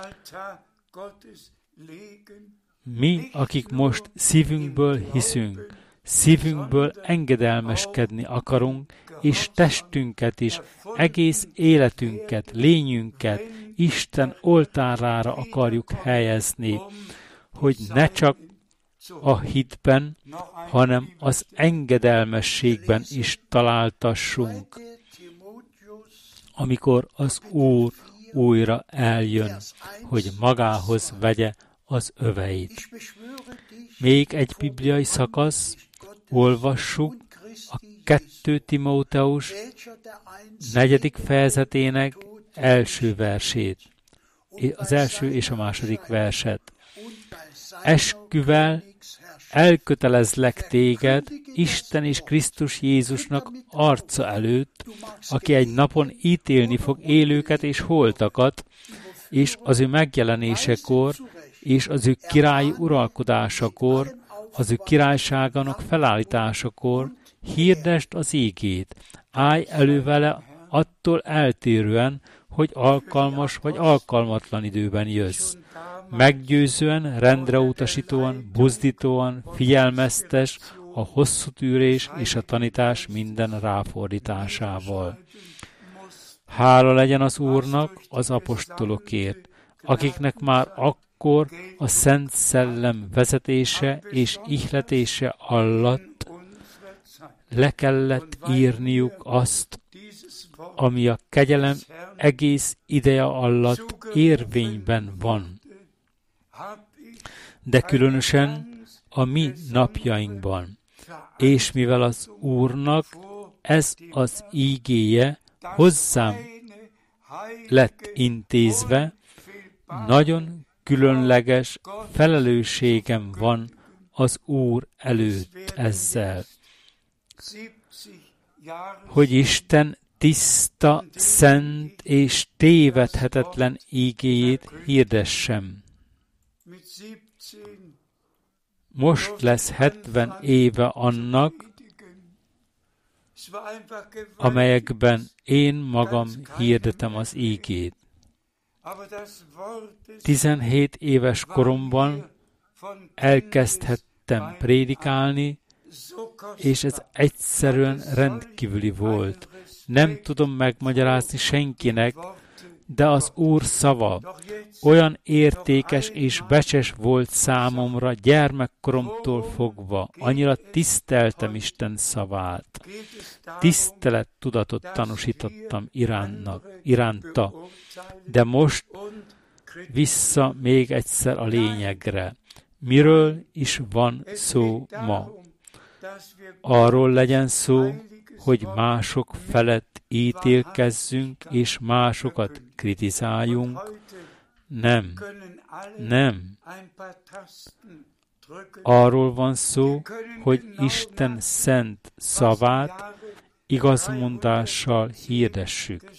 Mi, akik most szívünkből hiszünk, szívünkből engedelmeskedni akarunk, és testünket is, egész életünket, lényünket Isten oltárára akarjuk helyezni, hogy ne csak a hitben, hanem az engedelmességben is találtassunk, amikor az Úr újra eljön, hogy magához vegye az öveit. Még egy bibliai szakasz, olvassuk a 2 Timóteus 4. fejezetének első versét, az első és a második verset. Esküvel elkötelezlek téged Isten és Krisztus Jézusnak arca előtt, aki egy napon ítélni fog élőket és holtakat, és az ő megjelenésekor, és az ő királyi uralkodásakor, az ő királyságának felállításakor hirdesd az ígét, állj elő vele attól eltérően, hogy alkalmas vagy alkalmatlan időben jössz. Meggyőzően, rendre utasítóan, buzdítóan, figyelmeztes a hosszú tűrés és a tanítás minden ráfordításával. Hála legyen az Úrnak az apostolokért, akiknek már akkor a Szent Szellem vezetése és ihletése alatt le kellett írniuk azt, ami a kegyelem egész ideje alatt érvényben van. De különösen a mi napjainkban. És mivel az Úrnak ez az ígéje hozzám lett intézve, nagyon különleges felelősségem van az Úr előtt ezzel, hogy Isten tiszta, szent és tévedhetetlen ígéjét hirdessem. Most lesz 70 éve annak, amelyekben én magam hirdetem az ígét. 17 éves koromban elkezdhettem prédikálni, és ez egyszerűen rendkívüli volt. Nem tudom megmagyarázni senkinek, de az Úr szava olyan értékes és becses volt számomra gyermekkoromtól fogva. Annyira tiszteltem Isten szavát. Tisztelettudatot tanúsítottam iránta. De most vissza még egyszer a lényegre. Miről is van szó ma? Arról legyen szó, hogy mások felett ítélkezzünk, és másokat kritizáljunk. Nem. Arról van szó, hogy Isten szent szavát igazmondással hirdessük.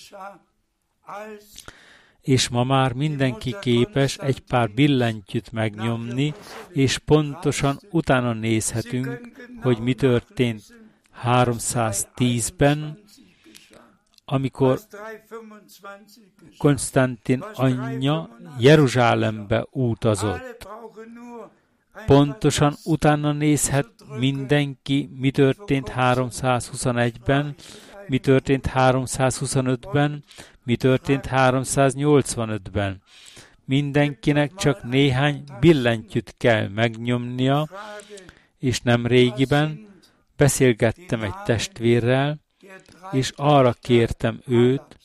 És ma már mindenki képes egy pár billentyűt megnyomni, és pontosan utána nézhetünk, hogy mi történt 310-ben, amikor Konstantin anyja Jeruzsálembe utazott. Pontosan utána nézhet mindenki, mi történt 321-ben, mi történt 325-ben, Mi történt 385-ben? Mindenkinek csak néhány billentyűt kell megnyomnia, és nem régiben beszélgettem egy testvérrel, és arra kértem őt,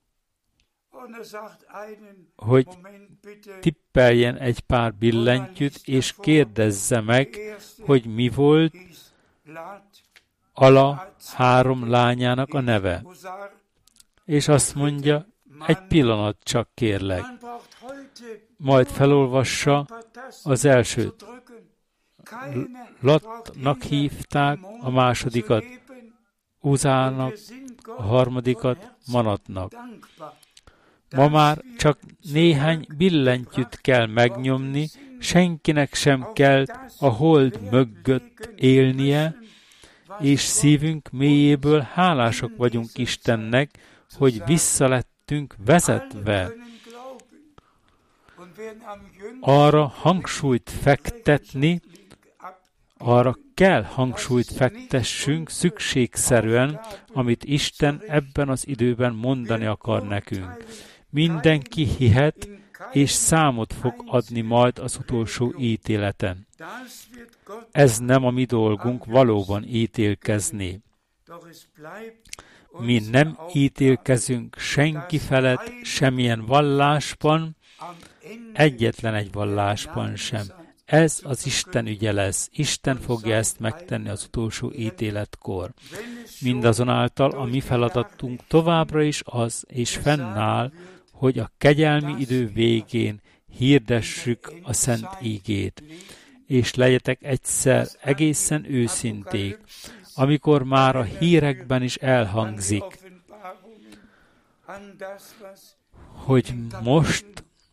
hogy tippeljen egy pár billentyűt, és kérdezze meg, hogy mi volt Ala 3 lányának a neve. És azt mondja, egy pillanat csak kérlek. Majd felolvassa az elsőt. Lottnak hívták, a másodikat Uzának, a harmadikat Manatnak. Ma már csak néhány billentyűt kell megnyomni, senkinek sem kell a hold mögött élnie, és szívünk mélyéből hálásak vagyunk Istennek, hogy visszalettünk vezetve. Arra hangsúlyt fektetni, arra kell hangsúlyt fektessünk szükségszerűen, amit Isten ebben az időben mondani akar nekünk. Mindenki hihet, és számot fog adni majd az utolsó ítéleten. Ez nem a mi dolgunk valóban ítélkezni. Mi nem ítélkezünk senki felett, semmilyen vallásban, egyetlen egy vallásban sem. Ez az Isten ügye lesz. Isten fogja ezt megtenni az utolsó ítéletkor. Mindazonáltal a mi feladatunk továbbra is az, és fennáll, hogy a kegyelmi idő végén hirdessük a szent ígét. És legyetek egyszer egészen őszinték, amikor már a hírekben is elhangzik, hogy most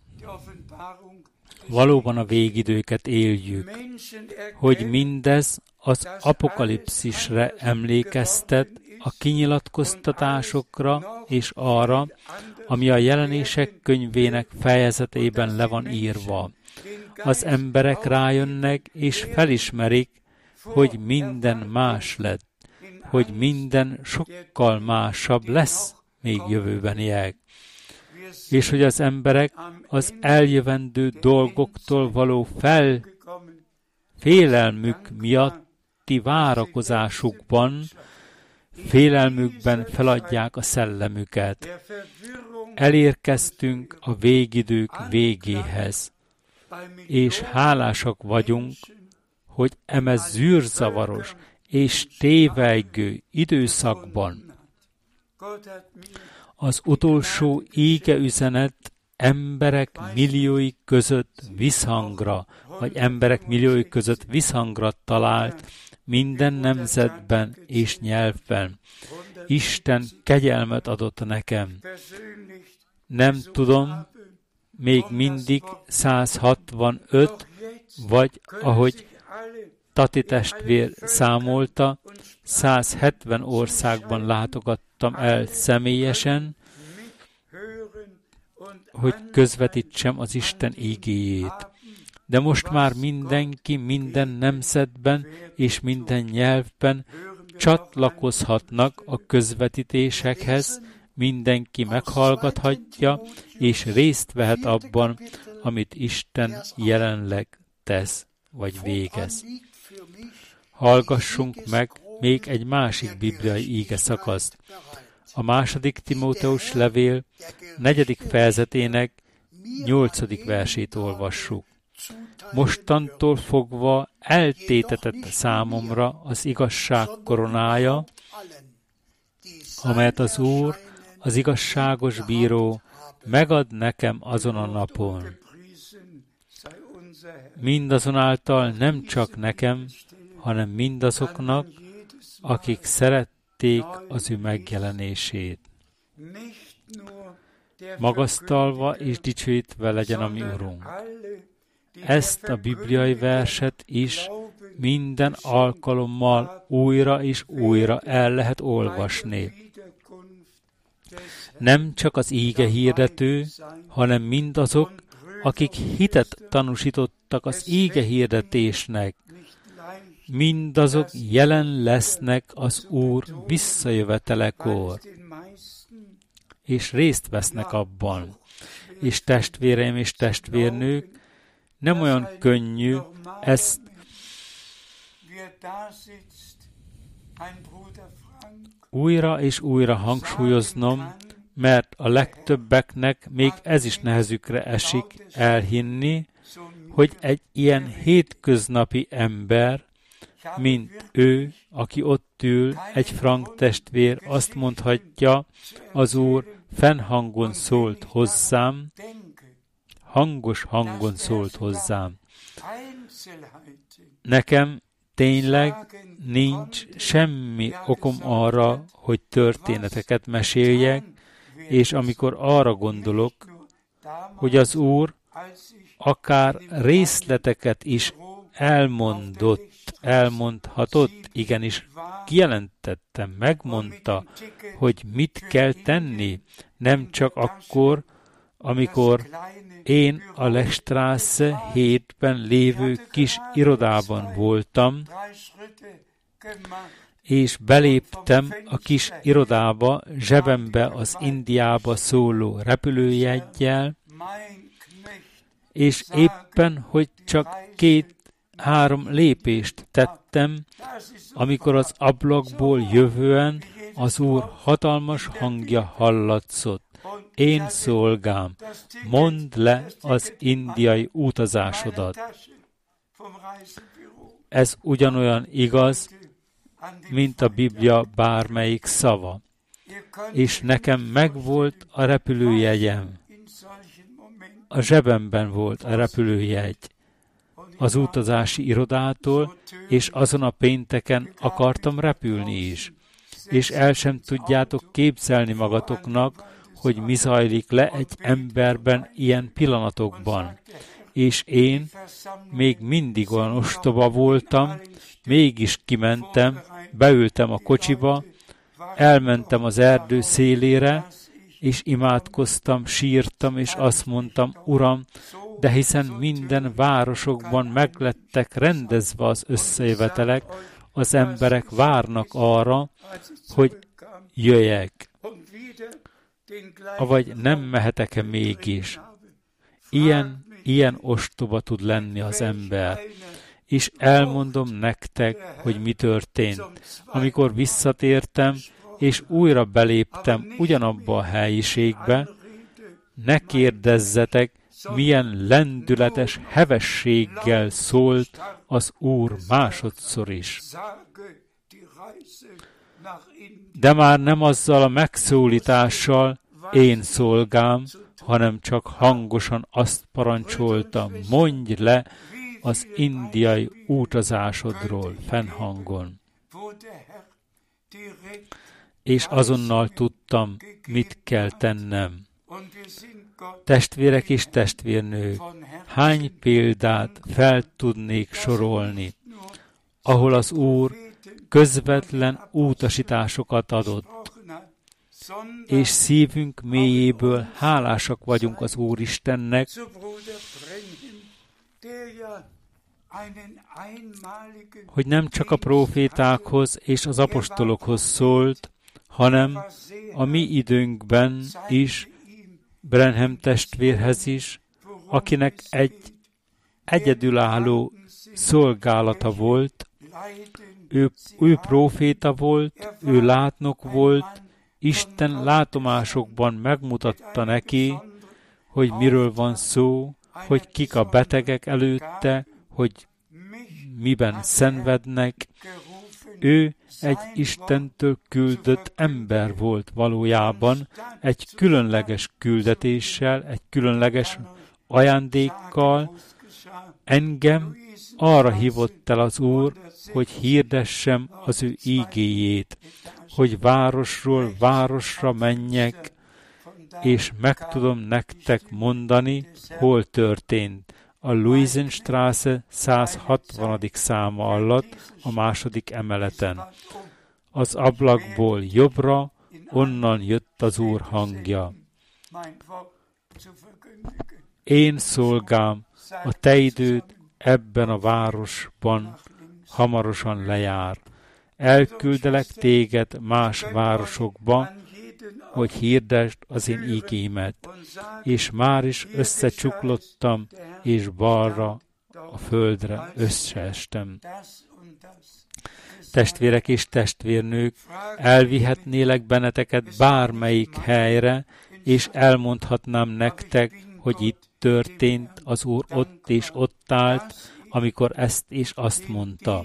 valóban a végidőket éljük, hogy mindez az apokalipszisre emlékeztet, a kinyilatkoztatásokra és arra, ami a Jelenések könyvének fejezetében le van írva. Az emberek rájönnek és felismerik, hogy minden más lett, hogy minden sokkal másabb lesz még jövőbeniek, és hogy az emberek az eljövendő dolgoktól való félelmük miatti várakozásukban, félelmükben feladják a szellemüket. Elérkeztünk a végidők végéhez, és hálásak vagyunk, hogy eme zűrzavaros és tévejgő időszakban az utolsó égeüzenet emberek milliói között visszhangra, vagy emberek milliói között visszhangra talált minden nemzetben és nyelvben. Isten kegyelmet adott nekem. Nem tudom, még mindig 165, vagy ahogy Tati testvér számolta, 170 országban látogattam el személyesen, hogy közvetítsem az Isten ígéjét. De most már mindenki minden nemzetben és minden nyelvben csatlakozhatnak a közvetítésekhez, mindenki meghallgathatja és részt vehet abban, amit Isten jelenleg tesz vagy végez. Hallgassunk meg még egy másik bibliai íge szakaszt. A 2. Timóteus levél 4. fejezetének 8. versét olvassuk. Mostantól fogva eltétetett számomra az igazság koronája, amelyet az Úr, az igazságos bíró megad nekem azon a napon. Mindazonáltal nem csak nekem, hanem mindazoknak, akik szerették az ő megjelenését. Magasztalva és dicsőítve legyen a mi Urunk. Ezt a bibliai verset is minden alkalommal újra és újra el lehet olvasni. Nem csak az íge hirdető, hanem mindazok, akik hitet tanúsítottak az íge hirdetésnek, mindazok jelen lesznek az Úr visszajövetelekor. és részt vesznek abban. És testvéreim és testvérnők, nem olyan könnyű ezt újra és újra hangsúlyoznom, mert a legtöbbeknek még ez is nehezükre esik elhinni, hogy egy ilyen hétköznapi ember, mint ő, aki ott ül, egy frank testvér, azt mondhatja, az Úr fennhangon szólt hozzám, hangos hangon szólt hozzám. Nekem tényleg nincs semmi okom arra, hogy történeteket meséljek, és amikor arra gondolok, hogy az Úr akár részleteket is elmondhatott, igenis kijelentettem, megmondta, hogy mit kell tenni, nem csak akkor, amikor én a Lechstrasse 7-ben lévő kis irodában voltam, és beléptem a kis irodába, zsebembe az Indiába szóló repülőjeggyel, és éppen, hogy csak 2-3 lépést tettem, amikor az ablakból jövően az Úr hatalmas hangja hallatszott. Én szolgám, mondd le az indiai utazásodat. Ez ugyanolyan igaz, mint a Biblia bármelyik szava. És nekem megvolt a repülőjegyem. A zsebemben volt a repülőjegy az utazási irodától, és azon a pénteken akartam repülni is. És el sem tudjátok képzelni magatoknak, hogy mi zajlik le egy emberben ilyen pillanatokban. És én még mindig olyan ostoba voltam, mégis kimentem, beültem a kocsiba, elmentem az erdő szélére, és imádkoztam, sírtam, és azt mondtam, Uram, de hiszen minden városokban meglettek rendezve az összejövetelek, az emberek várnak arra, hogy jöjjek. Avagy nem mehetek-e mégis? Ilyen ostoba tud lenni az ember. És elmondom nektek, hogy mi történt. Amikor visszatértem, és újra beléptem ugyanabba a helyiségbe, ne kérdezzetek, milyen lendületes hevességgel szólt az Úr másodszor is. De már nem azzal a megszólítással, én szolgám, hanem csak hangosan azt parancsoltam, mondj le az indiai utazásodról fennhangon. És azonnal tudtam, mit kell tennem. Testvérek és testvérnők, hány példát fel tudnék sorolni, ahol az Úr közvetlen utasításokat adott, és szívünk mélyéből hálásak vagyunk az Úristennek, hogy nem csak a prófétákhoz és az apostolokhoz szólt, hanem a mi időnkben is, Branham testvérhez is, akinek egy egyedülálló szolgálata volt, ő próféta volt, ő látnok volt, Isten látomásokban megmutatta neki, hogy miről van szó, hogy kik a betegek előtte, hogy miben szenvednek. Ő egy Istentől küldött ember volt valójában, egy különleges küldetéssel, egy különleges ajándékkal. Engem arra hívott el az Úr, hogy hirdessem az ő ígéjét, hogy városról városra menjek, és meg tudom nektek mondani, hol történt. A Luisenstraße 160. száma alatt, a második emeleten. Az ablakból jobbra, onnan jött az Úr hangja. Én szolgám, a te időd ebben a városban hamarosan lejár. Elküldelek téged más városokba, hogy hirdesd az én ígémet, és már is összecsuklottam, és balra a földre összeestem. Testvérek és testvérnők, elvihetnélek benneteket bármelyik helyre, és elmondhatnám nektek, hogy itt történt, az Úr ott és ott állt, amikor ezt és azt mondta.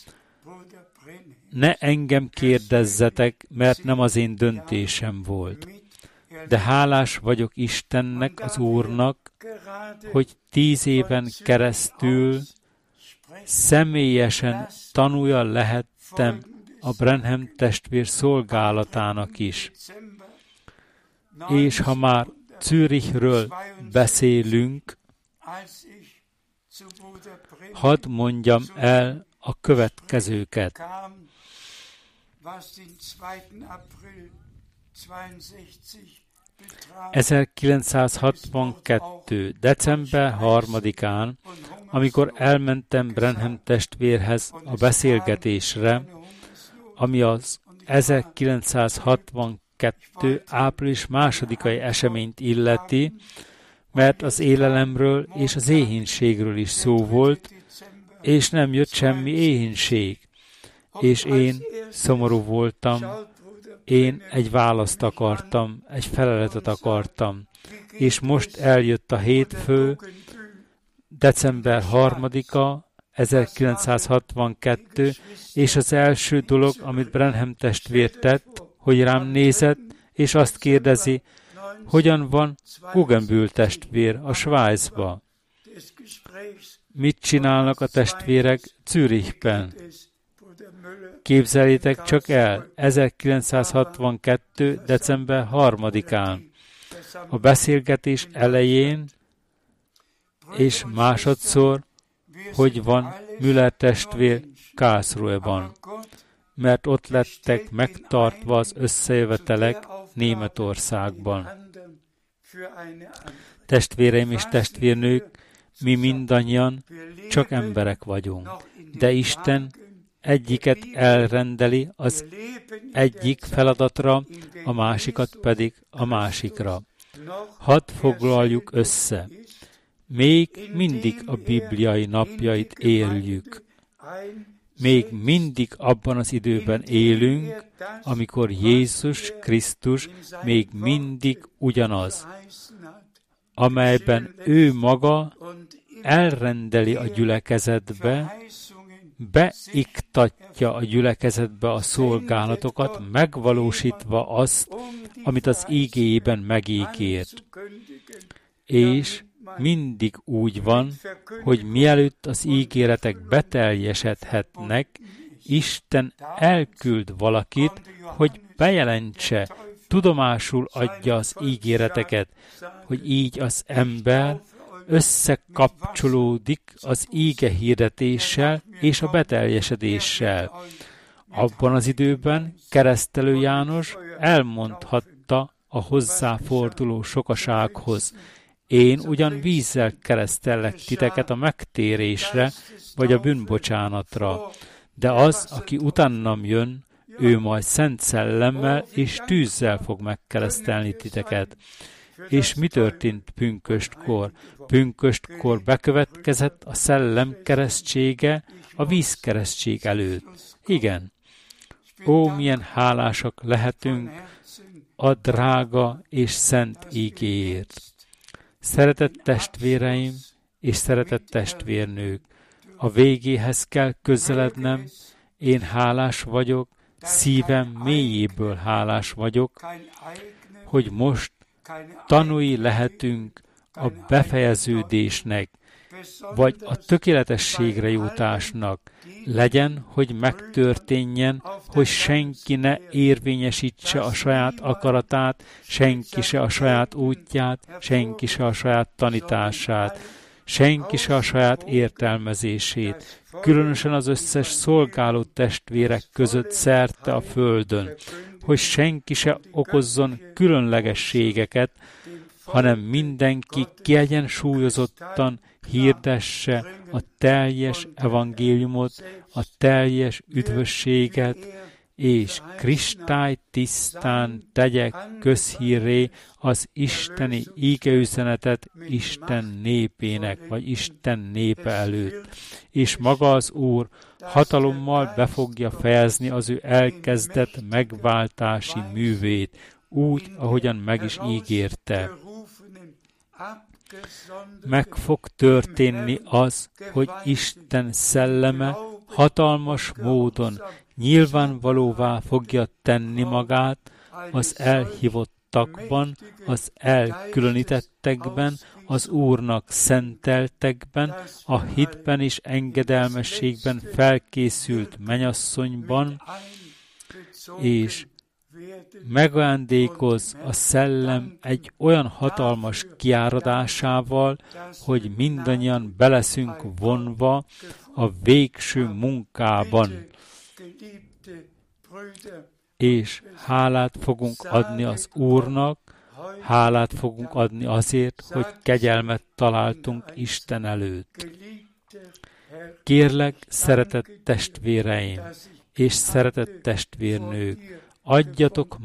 Ne engem kérdezzetek, mert nem az én döntésem volt. De hálás vagyok Istennek, az Úrnak, hogy 10 éven keresztül személyesen tanúja lehettem a Branham testvér szolgálatának is. És ha már Zürichről beszélünk, hadd mondjam el a következőket. 1962. december 3-án, amikor elmentem Branham testvérhez a beszélgetésre, ami az 1962. április 2-ai eseményt illeti, mert az élelemről és az éhínségről is szó volt, és nem jött semmi éhínség. És én szomorú voltam, én egy választ akartam, egy feleletet akartam. És most eljött a hétfő, december 3-a, 1962, és az első dolog, amit Branham testvér tett, hogy rám nézett, és azt kérdezi, hogyan van Guggenbühl testvér a Svájcba? Mit csinálnak a testvérek Zürichben? Képzeljétek csak el, 1962. december 3-án, a beszélgetés elején, és másodszor, hogy van Müller testvér Karlsruhe-ban, mert ott lettek megtartva az összejövetelek Németországban. Testvéreim és testvérnők, mi mindannyian csak emberek vagyunk, de Isten egyiket elrendeli az egyik feladatra, a másikat pedig a másikra. Hadd foglaljuk össze. Még mindig a bibliai napjait éljük. Még mindig abban az időben élünk, amikor Jézus Krisztus még mindig ugyanaz, amelyben ő maga elrendeli a gyülekezetbe, beiktatja a gyülekezetbe a szolgálatokat, megvalósítva azt, amit az ígéjében megígért. És mindig úgy van, hogy mielőtt az ígéretek beteljesedhetnek, Isten elküld valakit, hogy bejelentse, tudomásul adja az ígéreteket, hogy így az ember összekapcsolódik az íge hirdetéssel és a beteljesedéssel. Abban az időben Keresztelő János elmondhatta a hozzáforduló sokasághoz: én ugyan vízzel keresztellek titeket a megtérésre, vagy a bűnbocsánatra, de az, aki utánam jön, ő majd Szent Szellemmel és tűzzel fog megkeresztelni titeket. És mi történt pünköstkor? Pünköstkor bekövetkezett a szellem keresztsége a vízkeresztség előtt. Igen. Ó, milyen hálásak lehetünk a drága és szent ígéért. Szeretett testvéreim és szeretett testvérnők, a végéhez kell közelednem, én hálás vagyok, szívem mélyéből hálás vagyok, hogy most tanúi lehetünk a befejeződésnek, vagy a tökéletességre jutásnak. Legyen, hogy megtörténjen, hogy senki ne érvényesítse a saját akaratát, senki se a saját útját, senki se a saját tanítását, senki se a saját értelmezését, különösen az összes szolgáló testvérek között szerte a földön, hogy senki se okozzon különlegességeket, hanem mindenki kiegyensúlyozottan hirdesse a teljes evangéliumot, a teljes üdvösséget, és kristálytisztán tegyek közhírré az isteni ígeüzenetet Isten népének, vagy Isten népe előtt. És maga az Úr hatalommal be fogja fejezni az ő elkezdett megváltási művét, úgy, ahogyan meg is ígérte. Meg fog történni az, hogy Isten szelleme hatalmas módon nyilvánvalóvá fogja tenni magát az elhívottakban, az elkülönítettekben, az Úrnak szenteltekben, a hitben és engedelmességben felkészült mennyasszonyban, és megajándékoz a szellem egy olyan hatalmas kiáradásával, hogy mindannyian beleszünk vonva a végső munkában, és hálát fogunk adni az Úrnak, hálát fogunk adni azért, hogy kegyelmet találtunk Isten előtt. Kérlek, szeretett testvéreim és szeretett testvérnők, adjatok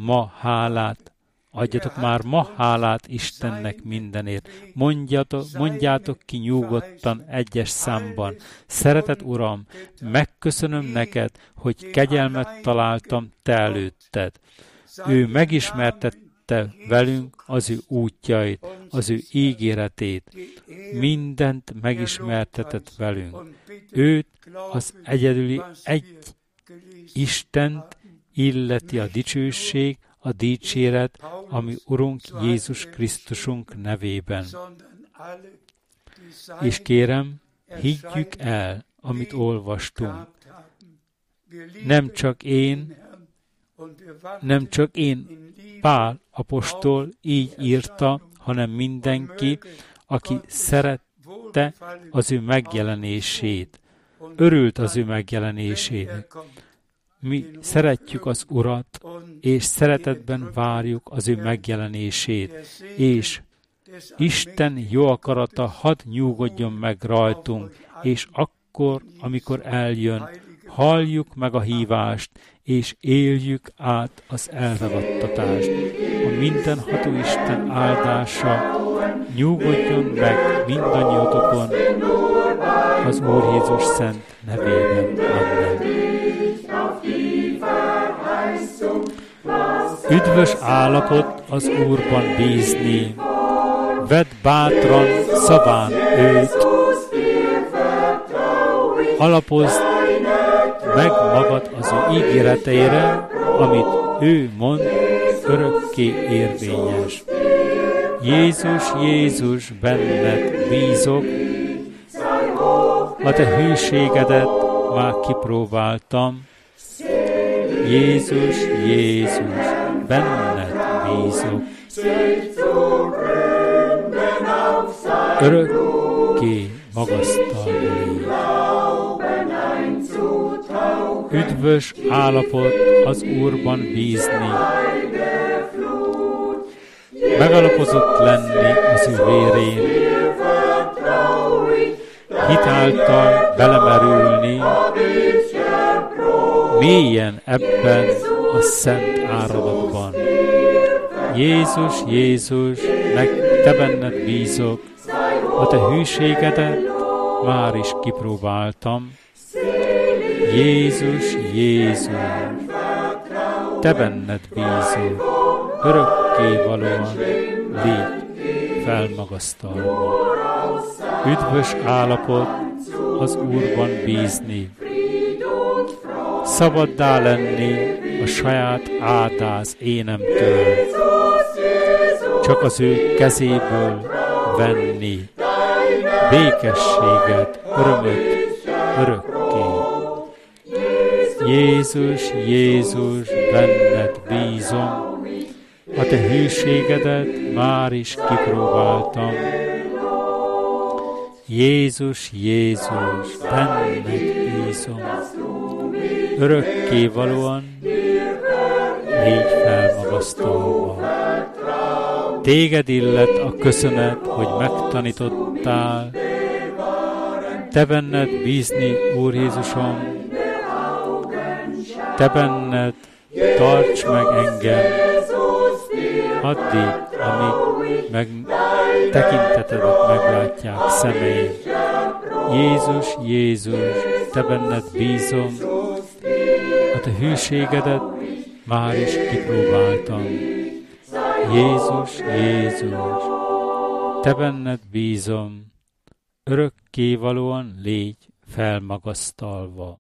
már ma hálát Istennek mindenért. Mondjátok ki nyugodtan egyes számban. Szeretett Uram, megköszönöm neked, hogy kegyelmet találtam te előtted. Ő megismertette velünk az ő útjait, az ő ígéretét. Mindent megismertetett velünk. Őt, az egyedüli egy Istent illeti a dicsőség, a dicséret, ami Urunk Jézus Krisztusunk nevében. És kérem, higgyük el, amit olvastunk. Nem csak én, Pál apostol így írta, hanem mindenki, aki szerette az ő megjelenését, örült az ő megjelenésének. Mi szeretjük az Urat, és szeretetben várjuk az ő megjelenését, és Isten jó akarata hadd nyugodjon meg rajtunk, és akkor, amikor eljön, halljuk meg a hívást, és éljük át az elragadtatást. A mindenható Isten áldása nyugodjon meg mindannyiatokon az Úr Jézus szent nevében. Amen. Üdvös állapot az Úrban bízni, vedd bátran szaván őt, alapozd meg magad az ő ígéreteire, amit ő mond, örökké érvényes. Jézus, Jézus, benned bízok, a te hűségedet már kipróbáltam. Jézus, Jézus, benned bízok, örökké magasztalni. Üdvös állapot az Úrban bízni, megalapozott lenni az ő vérén, hitáltal belemerülni, mélyen ebben a szent áradatban. Jézus, Jézus, te benned bízok, a te hűségedet már is kipróbáltam. Jézus, Jézus, te benned bízok, örökkévalóan légy felmagasztalva. Üdvös állapot az Úrban bízni, szabaddá lenni a saját áldáz énemtől, csak az ő kezéből venni békességet, örömöt örökké. Jézus, Jézus, benned bízom, a te hűségedet már is kipróbáltam. Jézus, Jézus, benned bízom, örökkévalóan légy felmagasztalva. Téged illet a köszönet, hogy megtanítottál, te benned bízni, Úr Jézusom, Te benned tarts meg engem, addig, amíg tekintetedet meglátják szemeim. Jézus, Jézus, Te benned bízom, a Te hűségedet már is kipróbáltam. Jézus, Jézus, Te benned bízom, örökkévalóan légy felmagasztalva.